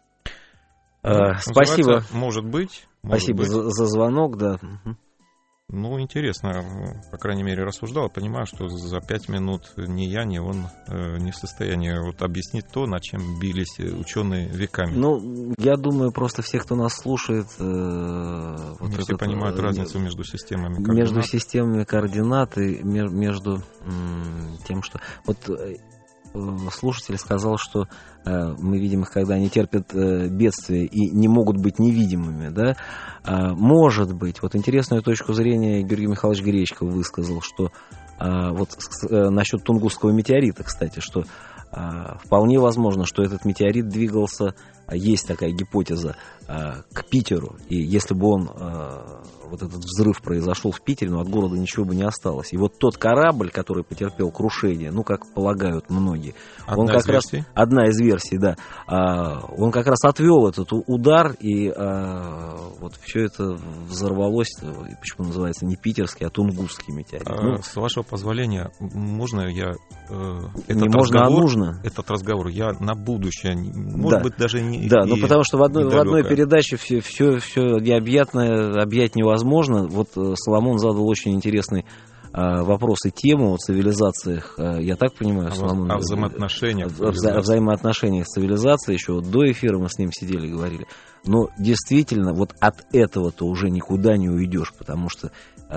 А, спасибо. Может быть. Может спасибо быть. За, за звонок, да. Ну, интересно, по крайней мере, рассуждал. Понимаю, что за пять минут ни я, ни он э, не в состоянии вот объяснить то, над чем бились ученые веками. Ну, я думаю, просто все, кто нас слушает... Э, вот не все этот, понимают э, разницу между системами координат. Между системами координат и между м, тем, что... Вот слушатель сказал, что э, мы видим их, когда они терпят э, бедствия и не могут быть невидимыми, да? А, может быть, вот интересную точку зрения Георгий Михайлович Гречко высказал, что э, вот э, насчет Тунгусского метеорита, кстати, что э, вполне возможно, что этот метеорит двигался есть такая гипотеза а, к Питеру, и если бы он, а, вот этот взрыв произошел в Питере, ну, от города ничего бы не осталось. И вот тот корабль, который потерпел крушение, ну, как полагают многие, одна он как из версий? раз, одна из версий, да, а, он как раз отвел этот удар, и а, вот все это взорвалось, почему называется не питерский, а тунгусский метеорит. А, ну, с вашего позволения, можно я э, этот не можно, разговор, а нужно. Этот разговор я на будущее, может да. быть, даже не... Да, ну потому что в одной, в одной недалекое. передаче все, все, все необъятное объять невозможно. Вот Соломон задал очень интересный а, вопрос и тему о цивилизациях. А, я так понимаю, о, Соломон... О взаимоотношениях. О, вза- о взаимоотношениях с цивилизацией. Еще вот до эфира мы с ним сидели и говорили. Но действительно, вот от этого-то уже никуда не уйдешь, потому что,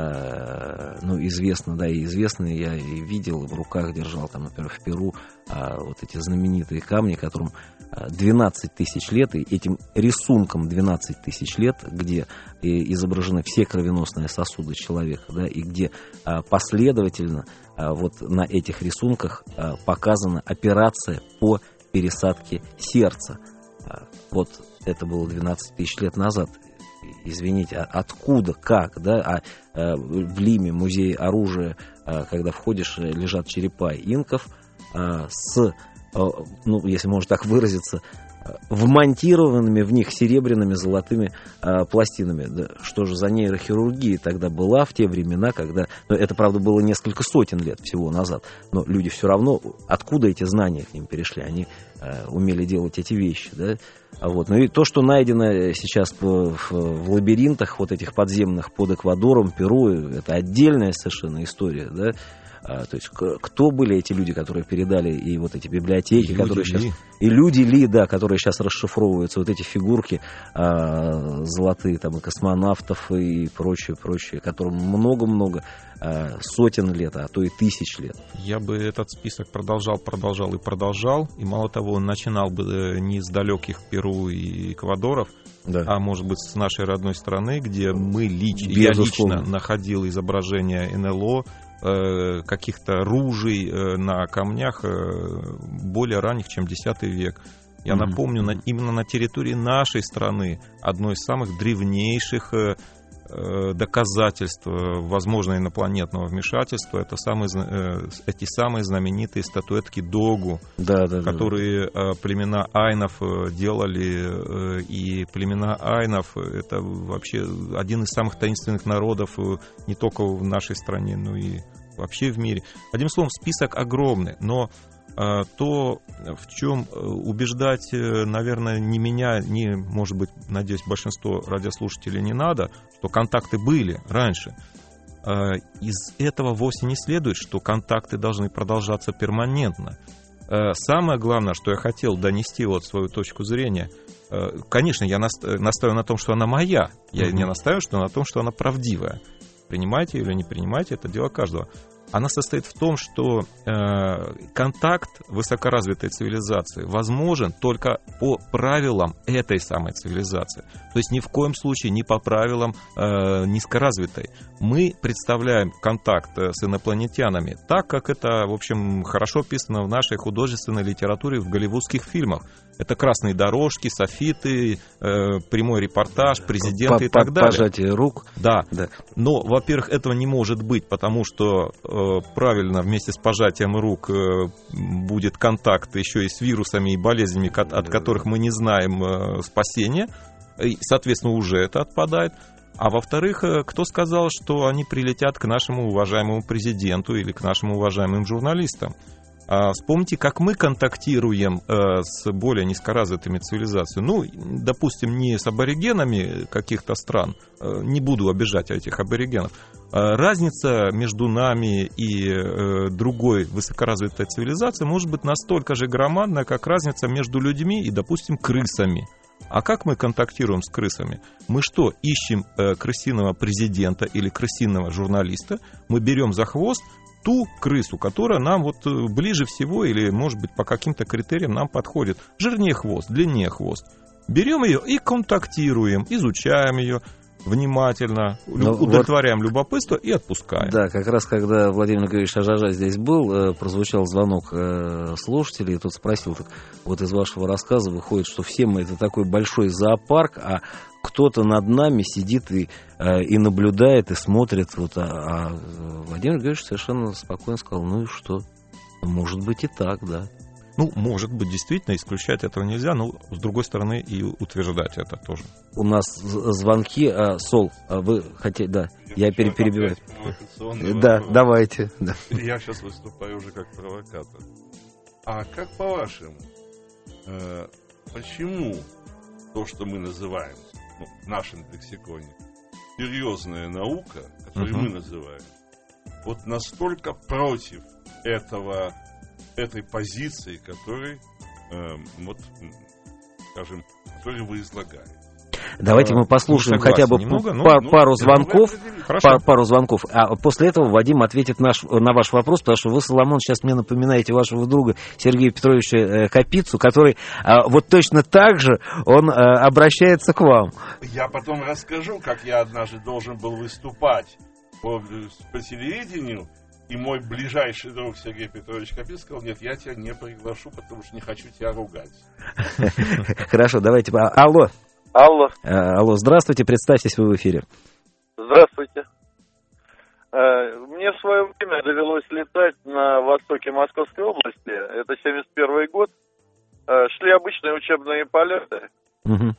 э, ну, известно, да, и известно, я и видел, в руках держал, там, например, в Перу, э, вот эти знаменитые камни, которым двенадцать тысяч лет, и этим рисунком двенадцать тысяч лет, где и изображены все кровеносные сосуды человека, да, и где э, последовательно э, вот на этих рисунках э, показана операция по пересадке сердца. Э, вот это было двенадцать тысяч лет назад. Извините, а откуда, как, да? А, а в Лиме, музей оружия, а, когда входишь, лежат черепа инков а, с, а, ну, если можно так выразиться, вмонтированными в них серебряными, золотыми а, пластинами. Да, что же за нейрохирургия тогда была в те времена, когда... Ну, это, правда, было несколько сотен лет всего назад, но люди все равно... Откуда эти знания к ним перешли? Они а, умели делать эти вещи, да? Вот. Ну и то, что найдено сейчас в, в, в лабиринтах вот этих подземных под Эквадором, Перу, это отдельная совершенно история, да? А, то есть кто были эти люди, которые передали и вот эти библиотеки, и которые сейчас... Ли. И люди Ли, да, которые сейчас расшифровываются, вот эти фигурки а, золотые, там, и космонавтов, и прочее, прочее, которым много-много а, сотен лет, а то и тысяч лет. Я бы этот список продолжал, продолжал и продолжал, и мало того, он начинал бы не с далеких Перу и Эквадоров, да. а может быть с нашей родной страны, где мы лич... я лично находил изображения эн эл о, каких-то ружей на камнях более ранних, чем десятый век. Я mm-hmm. напомню, на, именно на территории нашей страны одно из самых древнейших доказательств возможного инопланетного вмешательства это самые, эти самые знаменитые статуэтки Догу, да, да, которые да. племена айнов делали. И племена айнов это вообще один из самых таинственных народов не только в нашей стране, но и вообще в мире. Одним словом, список огромный, но то, в чем убеждать, наверное, ни меня, ни, может быть, надеюсь, большинство радиослушателей не надо, что контакты были раньше. Из этого вовсе не следует, что контакты должны продолжаться перманентно. Самое главное, что я хотел донести вот свою точку зрения, конечно, я настаиваю на том, что она моя, я mm-hmm. не настаиваю, что на том, что она правдивая. Принимайте или не принимайте, это дело каждого. Она состоит в том, что э, контакт высокоразвитой цивилизации возможен только по правилам этой самой цивилизации. То есть ни в коем случае не по правилам э, низкоразвитой. Мы представляем контакт с инопланетянами так, как это, в общем, хорошо описано в нашей художественной литературе, в голливудских фильмах. Это красные дорожки, софиты, э, прямой репортаж, президенты и так далее. Пожатие рук. Да. да. Но, во-первых, этого не может быть, потому что э, правильно вместе с пожатием рук э, будет контакт еще и с вирусами и болезнями, от, от которых мы не знаем э, спасения. И, соответственно, уже это отпадает. А во-вторых, кто сказал, что они прилетят к нашему уважаемому президенту или к нашим уважаемым журналистам? Вспомните, как мы контактируем э, с более низкоразвитыми цивилизациями. Ну, допустим, не с аборигенами каких-то стран, э, не буду обижать этих аборигенов. Э, разница между нами и э, другой высокоразвитой цивилизацией может быть настолько же громадная, как разница между людьми и, допустим, крысами. А как мы контактируем с крысами? Мы что, ищем э, крысиного президента или крысиного журналиста? Мы берем за хвост ту крысу, которая нам вот ближе всего или, может быть, по каким-то критериям нам подходит. Жирнее хвост, длиннее хвост. Берем ее и контактируем, изучаем ее. внимательно, ну, удовлетворяем вот, любопытство и отпускаем. Да, как раз когда Владимир Григорьевич Ажажа здесь был, прозвучал звонок слушателей, и тот спросил, так вот из вашего рассказа выходит, что все мы это такой большой зоопарк, а кто-то над нами сидит и, и наблюдает, и смотрит. Вот, а, а Владимир Григорьевич совершенно спокойно сказал, ну и что? Может быть и так, да. Ну, может быть, действительно, исключать этого нельзя, но, с другой стороны, и утверждать это тоже. У нас звонки. А, Сол, а вы хотели... Да, я, я пере- перебиваю. Да, вопрос. Давайте. Да. Я сейчас выступаю уже как провокатор. А как по-вашему, э, почему то, что мы называем, ну, в нашем лексиконе, серьезная наука, которую uh-huh. мы называем, вот настолько против этого... этой позиции, которой, э, вот, скажем, которую вы излагаете. Давайте мы послушаем ну, хотя бы немного, ну, пар, ну, пару звонков, пар, пару звонков, а после этого Вадим ответит наш, на ваш вопрос, потому что вы, Соломон, сейчас мне напоминаете вашего друга Сергея Петровича Капицу, который вот точно так же он обращается к вам. Я потом расскажу, как я однажды должен был выступать по, по телевидению, и мой ближайший друг Сергей Петрович Капиц сказал, нет, я тебя не приглашу, потому что не хочу тебя ругать. Хорошо, давайте. Алло. Алло. Алло, здравствуйте, представьтесь, вы в эфире. Здравствуйте. Мне в свое время довелось летать на востоке Московской области. Это семьдесят первый год. Шли обычные учебные полеты. Угу.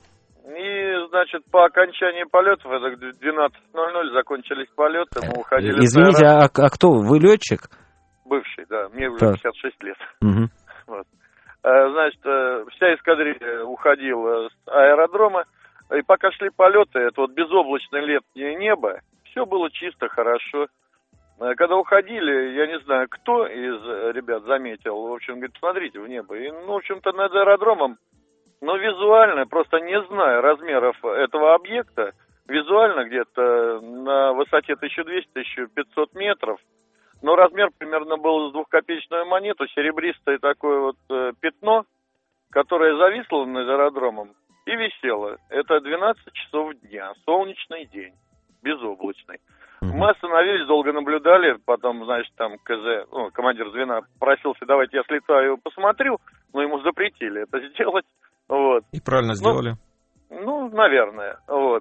И, значит, по окончании полетов, это в двенадцать ноль ноль закончились полеты, мы уходили... Извините, а, а кто вы? Вы летчик? Бывший, да, мне уже так. пятьдесят шесть лет. Угу. Вот. Значит, вся эскадрилья уходила с аэродрома, и пока шли полеты, это вот безоблачное летнее небо, все было чисто, хорошо. Когда уходили, я не знаю, кто из ребят заметил, в общем, говорит, смотрите в небо. И, ну, в общем-то, над аэродромом, но визуально, просто не зная размеров этого объекта, визуально где-то на высоте тысяча двести - тысяча пятьсот метров, но размер примерно был с двухкопеечную монету, серебристое такое вот э, пятно, которое зависло над аэродромом и висело. Это двенадцать часов дня, солнечный день, безоблачный. Mm-hmm. Мы остановились, долго наблюдали, потом, значит, там КЗ, ну, командир звена просился, давайте я слетаю, посмотрю, но ему запретили это сделать. Вот. И правильно сделали. Ну, ну, наверное. Вот.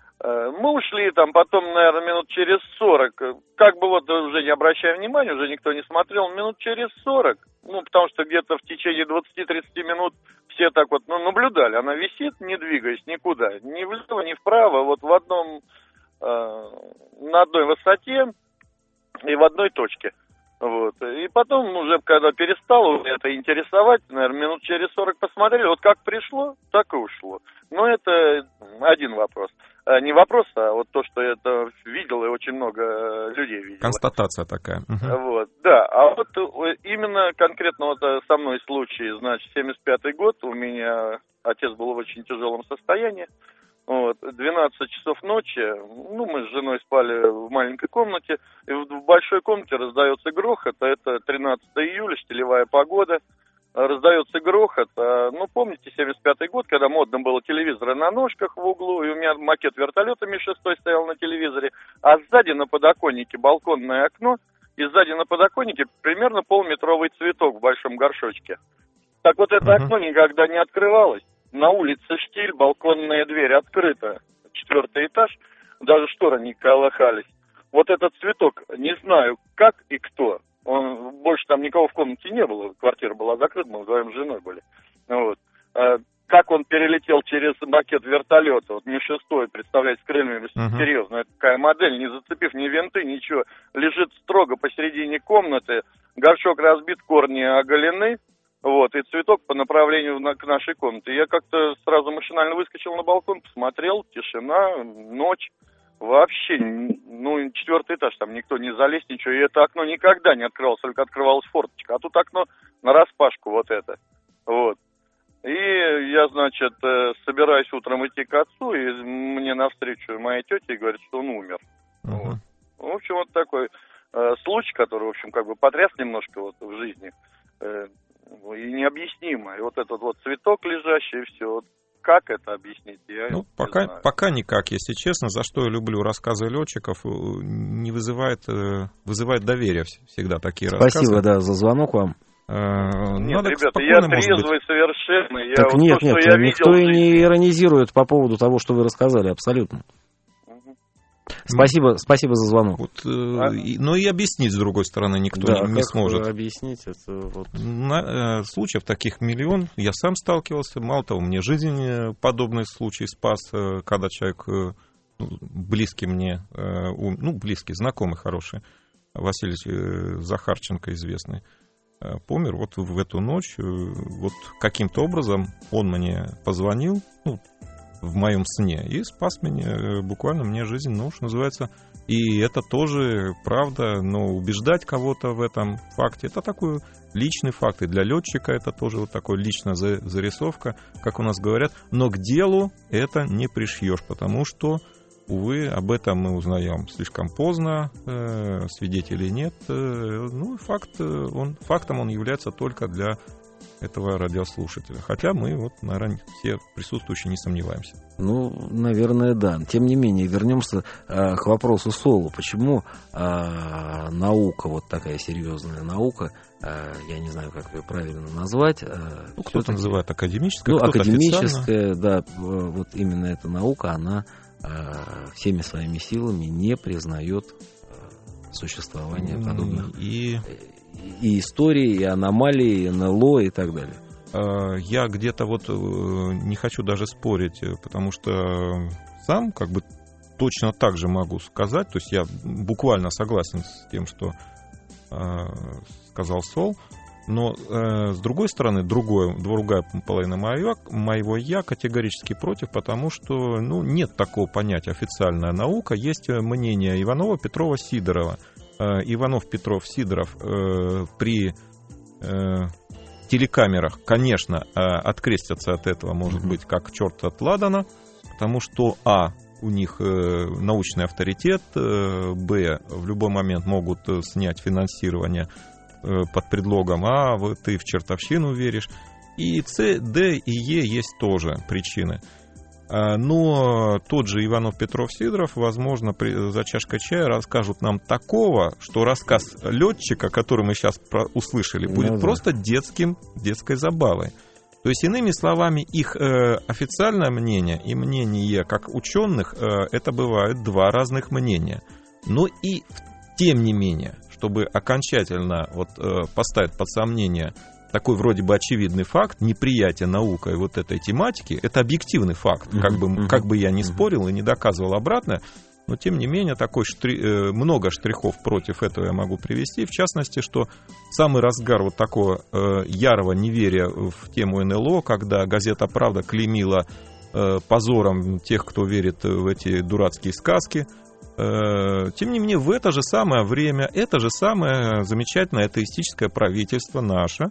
Мы ушли там потом, наверное, минут через сорок. Как бы вот уже не обращая внимания, уже никто не смотрел, минут через сорок. Ну, потому что где-то в течение двадцать-тридцать минут все так вот, ну, наблюдали. Она висит, не двигаясь никуда. Ни влево, ни вправо. Вот в одном, э, на одной высоте и в одной точке. Вот. И потом, уже когда перестало это интересовать, наверное, минут через сорок посмотрели, вот как пришло, так и ушло. Но это один вопрос. Не вопрос, а вот то, что я это видел, и очень много людей видел. Констатация такая. Угу. Вот, да, а вот именно конкретно вот со мной случай, значит, семьдесят пятый год, у меня отец был в очень тяжелом состоянии. Вот, двенадцать часов ночи, ну, мы с женой спали в маленькой комнате, и в большой комнате раздается грохот, а это тринадцатого июля, штилевая погода, раздается грохот, а, ну, помните, семьдесят пятый год, когда модно было телевизоры на ножках в углу, и у меня макет вертолета Ми шесть стоял на телевизоре, а сзади на подоконнике балконное окно, и сзади на подоконнике примерно полметровый цветок в большом горшочке. Так вот это uh-huh. окно никогда не открывалось. На улице штиль, балконная дверь открыта, четвертый этаж, даже шторы не колыхались. Вот этот цветок, не знаю, как и кто, он, больше там никого в комнате не было, квартира была закрыта, мы вдвоем с женой были. Вот. А, как он перелетел через макет вертолета, вот Ми шесть, представляете, с крыльями, uh-huh. серьезно, это такая модель, не зацепив ни винты, ничего, лежит строго посередине комнаты, горшок разбит, корни оголены. Вот, и цветок по направлению на, к нашей комнате. Я как-то сразу машинально выскочил на балкон, посмотрел, тишина, ночь. Вообще, ну, четвертый этаж, там никто не залез, ничего. И это окно никогда не открывалось, только открывалась форточка. А тут окно нараспашку вот это. Вот. И я, значит, собираюсь утром идти к отцу, и мне навстречу моя тетя говорит, что он умер. Uh-huh. Вот. В общем, вот такой э, случай, который, в общем, как бы потряс немножко вот в жизни. Э, И необъяснимо. И вот этот вот цветок лежащий, и все. Вот как это объяснить, я ну, не пока, знаю. Пока никак, если честно. За что я люблю рассказы летчиков, не вызывает, вызывает доверие всегда такие Спасибо, рассказы. Спасибо, да, за звонок вам. Нет, Надо ребята, я трезвый совершенно. Я так вот нет, то, нет, что я никто видел, и не иронизирует по поводу того, что вы рассказали, абсолютно. Угу. Спасибо, спасибо за звонок. Вот, а? и, но и объяснить, с другой стороны, никто да, не, не как сможет. объяснить это вот... На, э, случаев таких миллион. Я сам сталкивался. Мало того, мне жизнь подобный случай спас, э, когда человек э, близкий мне, э, ум, ну, близкий, знакомый, хороший, Василий э, Захарченко, известный, э, помер. Вот в эту ночь, э, вот каким-то образом он мне позвонил, ну, в моем сне, и спас меня, буквально мне жизнь, ну, что называется. И это тоже правда, но убеждать кого-то в этом факте, это такой личный факт, и для летчика это тоже вот такая личная зарисовка, как у нас говорят, но к делу это не пришьешь, потому что, увы, об этом мы узнаем слишком поздно, э, свидетелей нет, э, ну, факт, он, фактом он является только для этого радиослушателя. Хотя мы, вот, наверное, все присутствующие не сомневаемся. Ну, наверное, да. Тем не менее, вернемся э, к вопросу Солу. Почему э, наука, вот такая серьезная наука, э, я не знаю, как ее правильно назвать. Э, ну, кто-то называет академическая, ну, кто-то академическая, официально. Да, вот именно эта наука, она э, всеми своими силами не признает э, существование подобных... И... И истории, и аномалии, и эн эл о и так далее. Я где-то вот не хочу даже спорить, потому что сам как бы точно так же могу сказать, то есть я буквально согласен с тем, что сказал Сол, но с другой стороны, другое, другая половина моего, моего я категорически против, потому что ну, нет такого понятия официальная наука, есть мнение Иванова, Петрова, Сидорова. Иванов, Петров, Сидоров э, при э, телекамерах, конечно, э, открестятся от этого, может mm-hmm. быть, как черт от ладана, потому что, а, у них э, научный авторитет, э, б, в любой момент могут снять финансирование э, под предлогом, а, вот ты в чертовщину веришь, и С, Д и Е есть тоже причины. Но тот же Иванов, Петров, Сидоров, возможно, при, за чашкой чая расскажут нам такого, что рассказ летчика, который мы сейчас про, услышали, будет ну, да. просто детским, детской забавой. То есть, иными словами, их э, официальное мнение и мнение как ученых, э, это бывают два разных мнения. Но и тем не менее, чтобы окончательно вот, э, поставить под сомнение такой вроде бы очевидный факт, неприятие наукой вот этой тематики, это объективный факт, uh-huh, как, бы, uh-huh, как бы я ни спорил и не доказывал обратное, но тем не менее такой штри... много штрихов против этого я могу привести, в частности, что самый разгар вот такого э, ярого неверия в тему эн эл о, когда газета «Правда» клеймила э, позором тех, кто верит в эти дурацкие сказки. э, тем не менее, в это же самое время, это же самое замечательное атеистическое правительство наше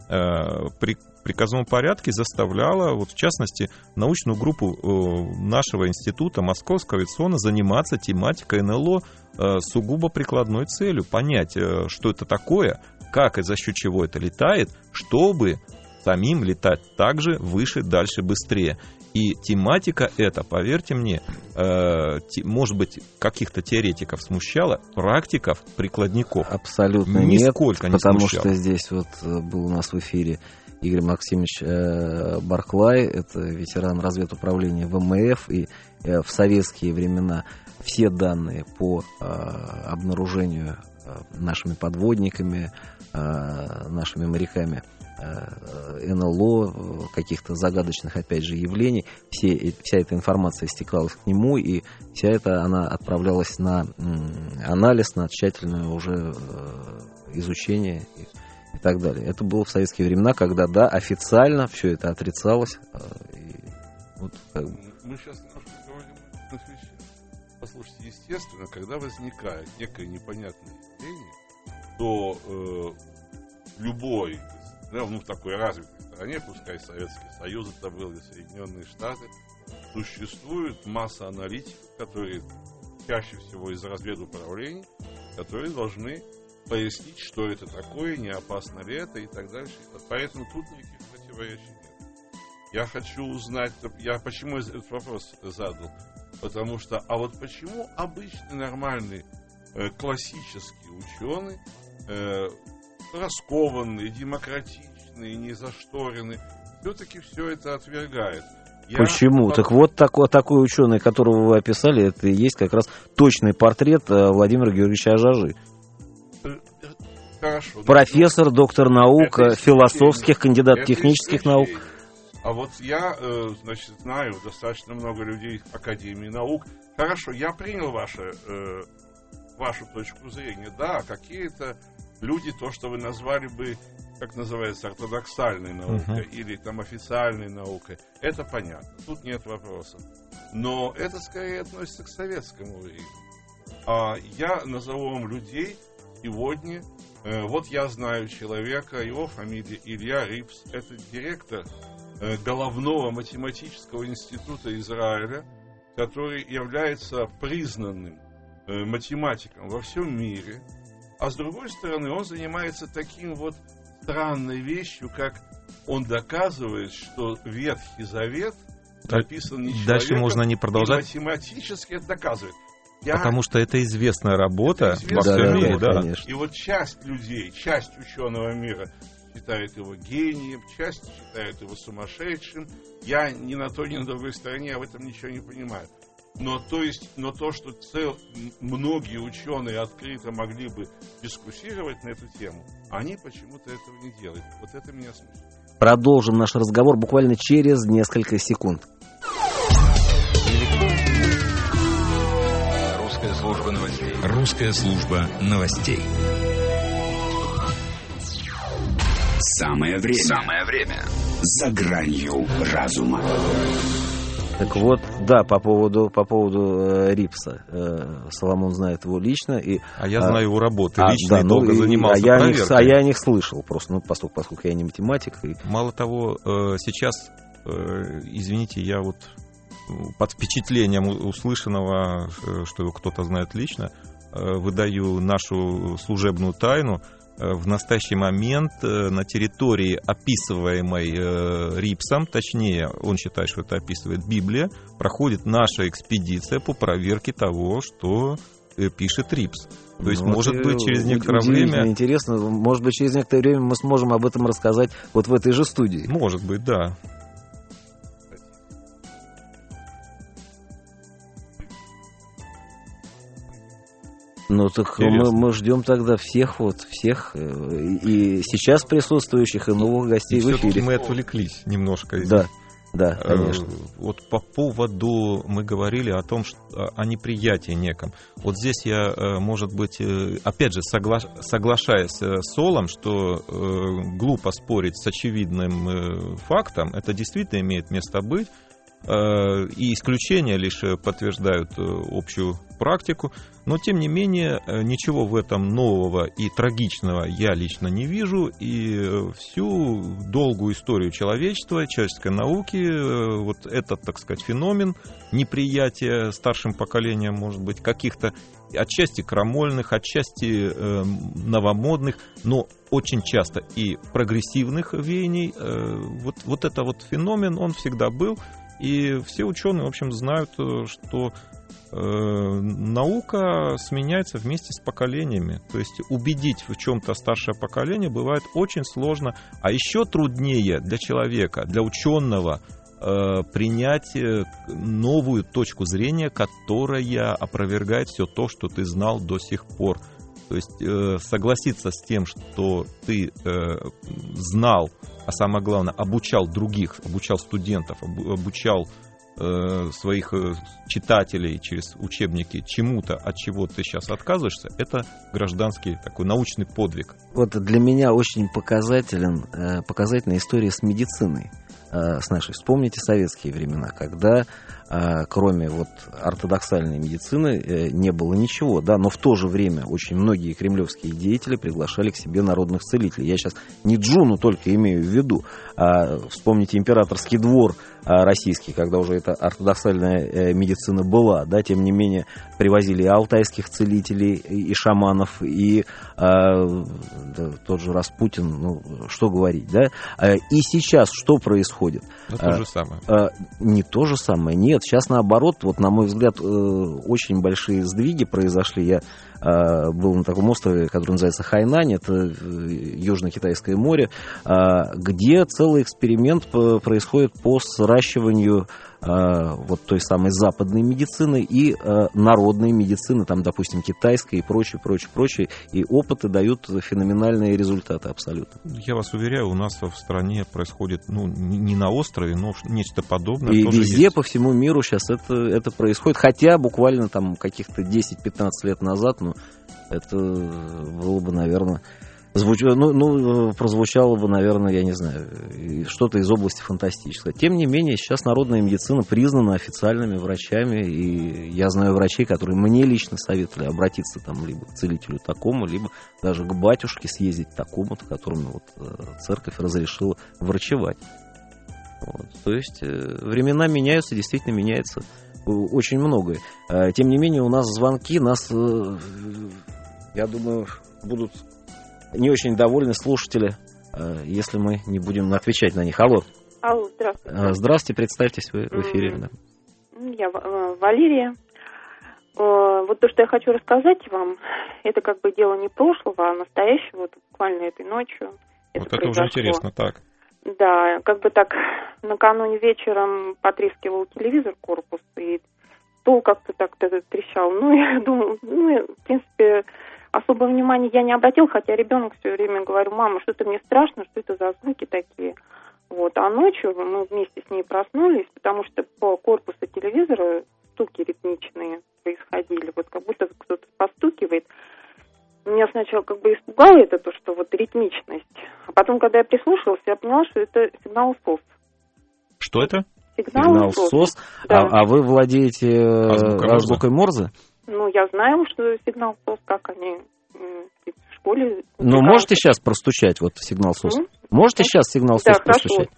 при приказном порядке заставляла, вот в частности, научную группу нашего института Московского авиационного заниматься тематикой эн эл о сугубо прикладной целью, понять, что это такое, как и за счет чего это летает, чтобы самим летать так же, выше, дальше, быстрее. И тематика эта, поверьте мне, э, те, может быть, каких-то теоретиков смущала, практиков, прикладников абсолютно нисколько нет, не потому смущала. Что здесь вот был у нас в эфире Игорь Максимович э, Барклай, это ветеран разведуправления вэ эм эф, и э, в советские времена все данные по э, обнаружению э, нашими подводниками, э, нашими моряками эн эл о, каких-то загадочных, опять же, явлений, все, вся эта информация стекалась к нему, и вся эта она отправлялась на анализ, на тщательное уже изучение и, и так далее. Это было в советские времена, когда, да, официально все это отрицалось. И вот, как бы... Мы сейчас немножко говорим о вещах. Послушайте, естественно, когда возникает некое непонятное явление, то э, любой Да, ну, в такой развитой стране, пускай Советский Союз это был, и Соединенные Штаты, существует масса аналитиков, которые чаще всего из разведуправлений, которые должны пояснить, что это такое, не опасно ли это и так дальше. Поэтому тут никаких противоречий нет. Я хочу узнать, я почему этот вопрос задал? Потому что, а вот почему обычный, нормальный, э, классический ученый, э, раскованный, демократичный, незашторенный, все-таки все это отвергает? Я... Почему? Так вот такой, такой ученый, которого вы описали, это и есть как раз точный портрет Владимира Георгиевича Ажажи. Хорошо. Профессор, доктор наук, философских, кандидат технических наук. А вот я, значит, знаю достаточно много людей Академии наук. Хорошо, я принял ваше, вашу точку зрения. Да, какие-то люди, то, что вы назвали бы, как называется, ортодоксальной наукой uh-huh. или там официальной наукой, это понятно, тут нет вопросов. Но это скорее относится к советскому времени. А я назову вам людей сегодня. Э, вот я знаю человека, его фамилия Илья Рипс, это директор э, головного математического института Израиля, который является признанным э, математиком во всем мире. А с другой стороны, он занимается таким вот странной вещью, как он доказывает, что Ветхий Завет написан не человеком, дальше можно не продолжать. И математически это доказывает. Я... Потому что это известная работа это известная во всем работа, мире, да. И вот часть людей, часть ученого мира считает его гением, часть считает его сумасшедшим. Я ни на той, ни на другой стороне об этом ничего не понимаю. Но то, есть, но то, что цел, многие ученые открыто могли бы дискуссировать на эту тему, они почему-то этого не делают. Вот это меня смущает. Продолжим наш разговор буквально через несколько секунд. Русская служба новостей. Русская служба новостей. Самое время. Самое время. За гранью разума. Так вот, да, по поводу, по поводу э, Рипса. Э, Соломон знает его лично. И, а я знаю его работы. А, лично да, и ну, долго и, занимался а я проверкой. Них, а я о них слышал просто, ну, поскольку, поскольку я не математик. И... Мало того, э, сейчас, э, извините, я вот под впечатлением услышанного, что кто-то знает лично, э, выдаю нашу служебную тайну. В настоящий момент на территории, описываемой Рипсом, точнее, он считает, что это описывает Библия, проходит наша экспедиция по проверке того, что пишет Рипс. То есть, ну, может быть, через некоторое время... Интересно, может быть, через некоторое время мы сможем об этом рассказать вот в этой же студии. Может быть, да. Ну так мы, мы ждем тогда всех вот всех и сейчас присутствующих, и новых гостей и в эфире. Мы отвлеклись немножко. Да, да, конечно. Вот по поводу мы говорили о том, что о неприятии неком. Вот здесь я, может быть, опять же согла... соглашаясь с Солом, что глупо спорить с очевидным фактом, это действительно имеет место быть. И исключения лишь подтверждают общую практику, но тем не менее ничего в этом нового и трагичного я лично не вижу, и всю долгую историю человечества, человеческой науки, вот этот, так сказать, феномен неприятия старшим поколением, может быть, каких-то отчасти крамольных, отчасти э, новомодных, но очень часто и прогрессивных веяний, э, вот, вот это вот феномен, он всегда был. И все ученые, в общем, знают, что э, наука сменяется вместе с поколениями. То есть убедить в чем-то старшее поколение бывает очень сложно. А еще труднее для человека, для ученого э, принять новую точку зрения, которая опровергает все то, что ты знал до сих пор. То есть э, согласиться с тем, что ты э, знал, а самое главное, обучал других, обучал студентов, обучал э, своих читателей через учебники чему-то, от чего ты сейчас отказываешься, это гражданский такой научный подвиг. Вот для меня очень показателен, э, показательная история с медициной, э, с нашей. Вспомните советские времена, когда кроме вот ортодоксальной медицины, не было ничего, да, но в то же время очень многие кремлевские деятели приглашали к себе народных целителей. Я сейчас не Джуну только имею в виду, а вспомните императорский двор российский, когда уже эта ортодоксальная медицина была, да, тем не менее привозили и алтайских целителей, и шаманов, и а, да, тот же Распутин, ну, что говорить, да, и сейчас что происходит? Ну, то а, же самое. А, не то же самое, нет, сейчас наоборот, вот на мой взгляд, очень большие сдвиги произошли. Я был на таком острове, который называется Хайнань, это Южно-Китайское море, где целый эксперимент происходит по сращиванию вот той самой западной медицины и народной медицины, там, допустим, китайской и прочее, прочее, прочее, и опыты дают феноменальные результаты абсолютно. Я вас уверяю, у нас в стране происходит, ну, не на острове, но нечто подобное. И тоже везде, есть. по всему миру сейчас это, это происходит, хотя буквально там каких-то десять-пятнадцать лет назад, ну, это было бы, наверное... Звуч... Ну, ну, прозвучало бы, наверное, я не знаю, что-то из области фантастического. Тем не менее, сейчас народная медицина признана официальными врачами, и я знаю врачей, которые мне лично советовали обратиться там либо к целителю такому, либо даже к батюшке съездить такому-то, которому вот церковь разрешила врачевать. Вот. То есть времена меняются, действительно меняется очень многое. Тем не менее, у нас звонки, нас, я думаю, будут... не очень довольны слушатели, если мы не будем отвечать на них. Алло. Алло, здравствуйте. Здравствуйте, представьтесь, вы в эфире. Mm-hmm. Да. Я Валерия. Вот то, что я хочу рассказать вам, это как бы дело не прошлого, а настоящего, вот буквально этой ночью. Вот это, это уже интересно, так. Да, как бы так накануне вечером потрескивал телевизор корпус, и стол как-то так-то трещал. Ну, я думаю, ну, в принципе... особого внимания я не обратил, хотя ребенок все время говорю: мама, что-то мне страшно, что это за звуки такие. Вот. А ночью мы вместе с ней проснулись, потому что по корпусу телевизора стуки ритмичные происходили, вот как будто кто-то постукивает. Меня сначала как бы испугало это, то, что вот ритмичность. А потом, когда я прислушалась, я поняла, что это сигнал СОС. Что это? Сигнал, сигнал СОС. СОС. Да. А, а вы владеете азбукой, азбукой Морзе? Ну, я знаю, что сигнал СОС, как они в школе... Ну, можете сейчас простучать вот сигнал СОС? Mm-hmm. Можете mm-hmm. сейчас сигнал да, СОС простучать?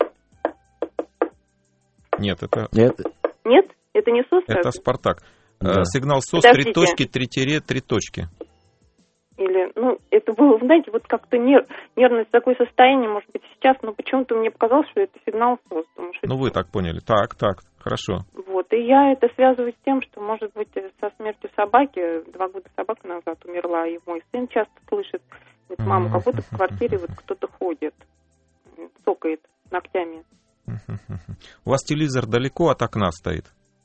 Нет, это... это... Нет, это не СОС? Это «Спартак». Да. Сигнал СОС, Подождите. три точки, три тире, три точки. Или, ну, это было, знаете, вот как-то нер... нервность, такое состояние, может быть, сейчас, но почему-то мне показалось, что это сигнал СОС. Потому что ну, это... вы так поняли. Так, так, хорошо. Вот, и я это связываю с тем, что, может быть, со смертью собаки, два года собака назад умерла, и мой сын часто слышит, говорит: мама, как будто в квартире вот кто-то ходит, цокает ногтями. У вас телевизор далеко от окна стоит?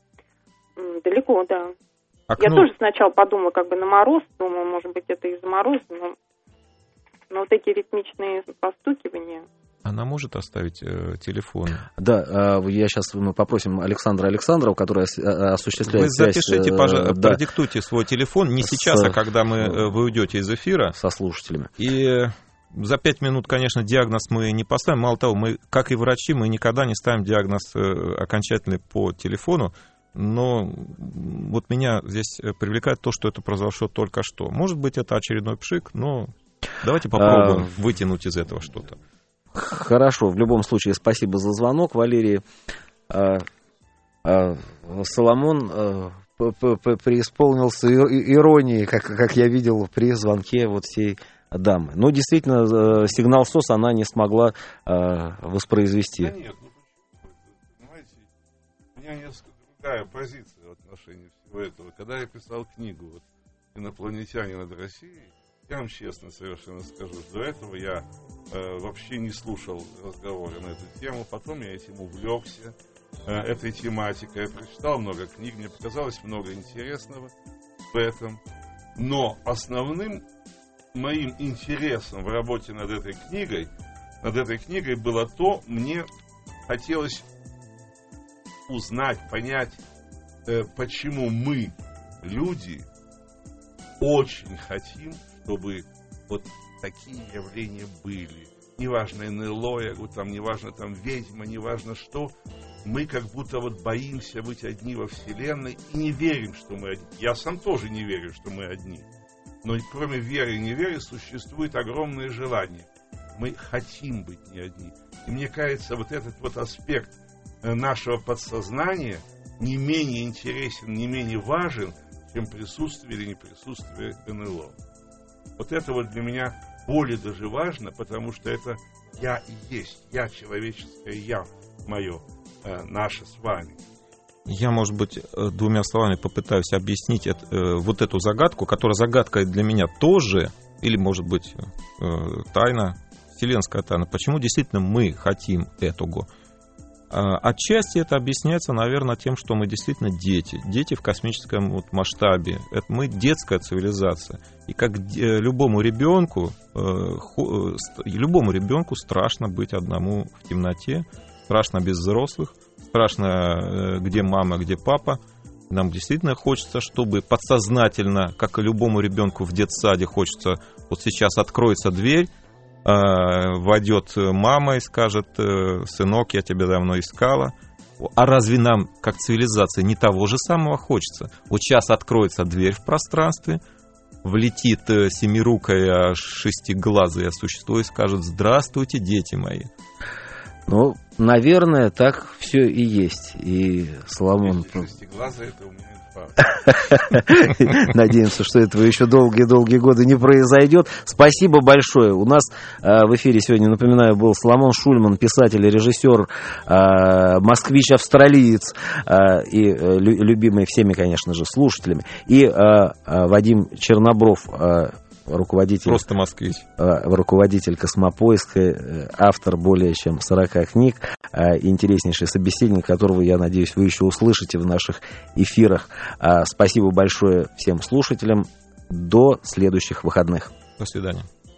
Далеко, да. Окно... Я тоже сначала подумала, как бы на мороз, думаю, может быть, это из-за мороза, но, но вот эти ритмичные постукивания... Она может оставить э, телефон? Да, э, я сейчас мы попросим Александра Александрова, который осуществляет вы связь... запишите, э, пожалуйста, да, продиктуйте свой телефон, не с, сейчас, а когда мы, э, вы уйдете из эфира. Со слушателями. И за пять минут, конечно, диагноз мы не поставим. Мало того, мы, как и врачи, мы никогда не ставим диагноз э, окончательный по телефону. Но вот меня здесь привлекает то, что это произошло только что. Может быть, это очередной пшик, но давайте попробуем а... вытянуть из этого что-то. Хорошо, в любом случае, спасибо за звонок, Валерий. А, а, Соломон а, преисполнился иронией, как, как я видел при звонке вот всей дамы. Но действительно, сигнал СОС она не смогла а, воспроизвести. Да нет, ну почему? Понимаете, у меня несколько другая позиция в отношении всего этого. Когда я писал книгу вот, «Инопланетяне над Россией», я вам честно совершенно скажу, до этого я э, вообще не слушал разговоры на эту тему. Потом я этим увлекся, э, этой тематикой. Я прочитал много книг, мне показалось много интересного в этом. Но основным моим интересом в работе над этой книгой, над этой книгой было то, мне хотелось узнать, понять, э, почему мы, люди, очень хотим, чтобы вот такие явления были. Неважно эн эл о, я говорю, там, неважно там ведьма, неважно что. мы как будто вот боимся быть одни во Вселенной и не верим, что мы одни. Я сам тоже не верю, что мы одни. Но кроме веры и неверия существует огромное желание. Мы хотим быть не одни. И мне кажется, вот этот вот аспект нашего подсознания не менее интересен, не менее важен, чем присутствие или неприсутствие эн эл о. Вот это вот для меня более даже важно, потому что это я и есть, я человеческое я мое, э, наше с вами. Я, может быть, двумя словами попытаюсь объяснить это, э, вот эту загадку, которая загадка для меня тоже, или, может быть, э, тайна, вселенская тайна. Почему действительно мы хотим этого? Отчасти это объясняется, наверное, тем, что мы действительно дети. Дети в космическом вот масштабе. Это мы детская цивилизация. И как любому ребенку, любому ребенку страшно быть одному в темноте, страшно без взрослых, страшно, где мама, где папа. Нам действительно хочется, чтобы подсознательно, как и любому ребенку в детсаде, хочется, вот сейчас откроется дверь, войдет мама и скажет: сынок, я тебя давно искала. А разве нам, как цивилизация, не того же самого хочется? Вот сейчас откроется дверь в пространстве, влетит семирукое, шестиглазое существо и скажет: здравствуйте, дети мои. Ну, наверное, так все и есть. И Соломон... Шестиглазое — это у меня инфаркт. Надеемся, что этого еще долгие-долгие годы не произойдет. Спасибо большое. У нас э, в эфире сегодня, напоминаю, был Соломон Шульман, писатель и режиссер, э, москвич-австралиец э, и э, любимый всеми, конечно же, слушателями. И э, э, Вадим Чернобров, э, руководитель, просто москвич, руководитель Космопоиска, автор более чем сорока книг, интереснейший собеседник, которого, я надеюсь, вы еще услышите в наших эфирах. Спасибо большое всем слушателям. До следующих выходных. До свидания.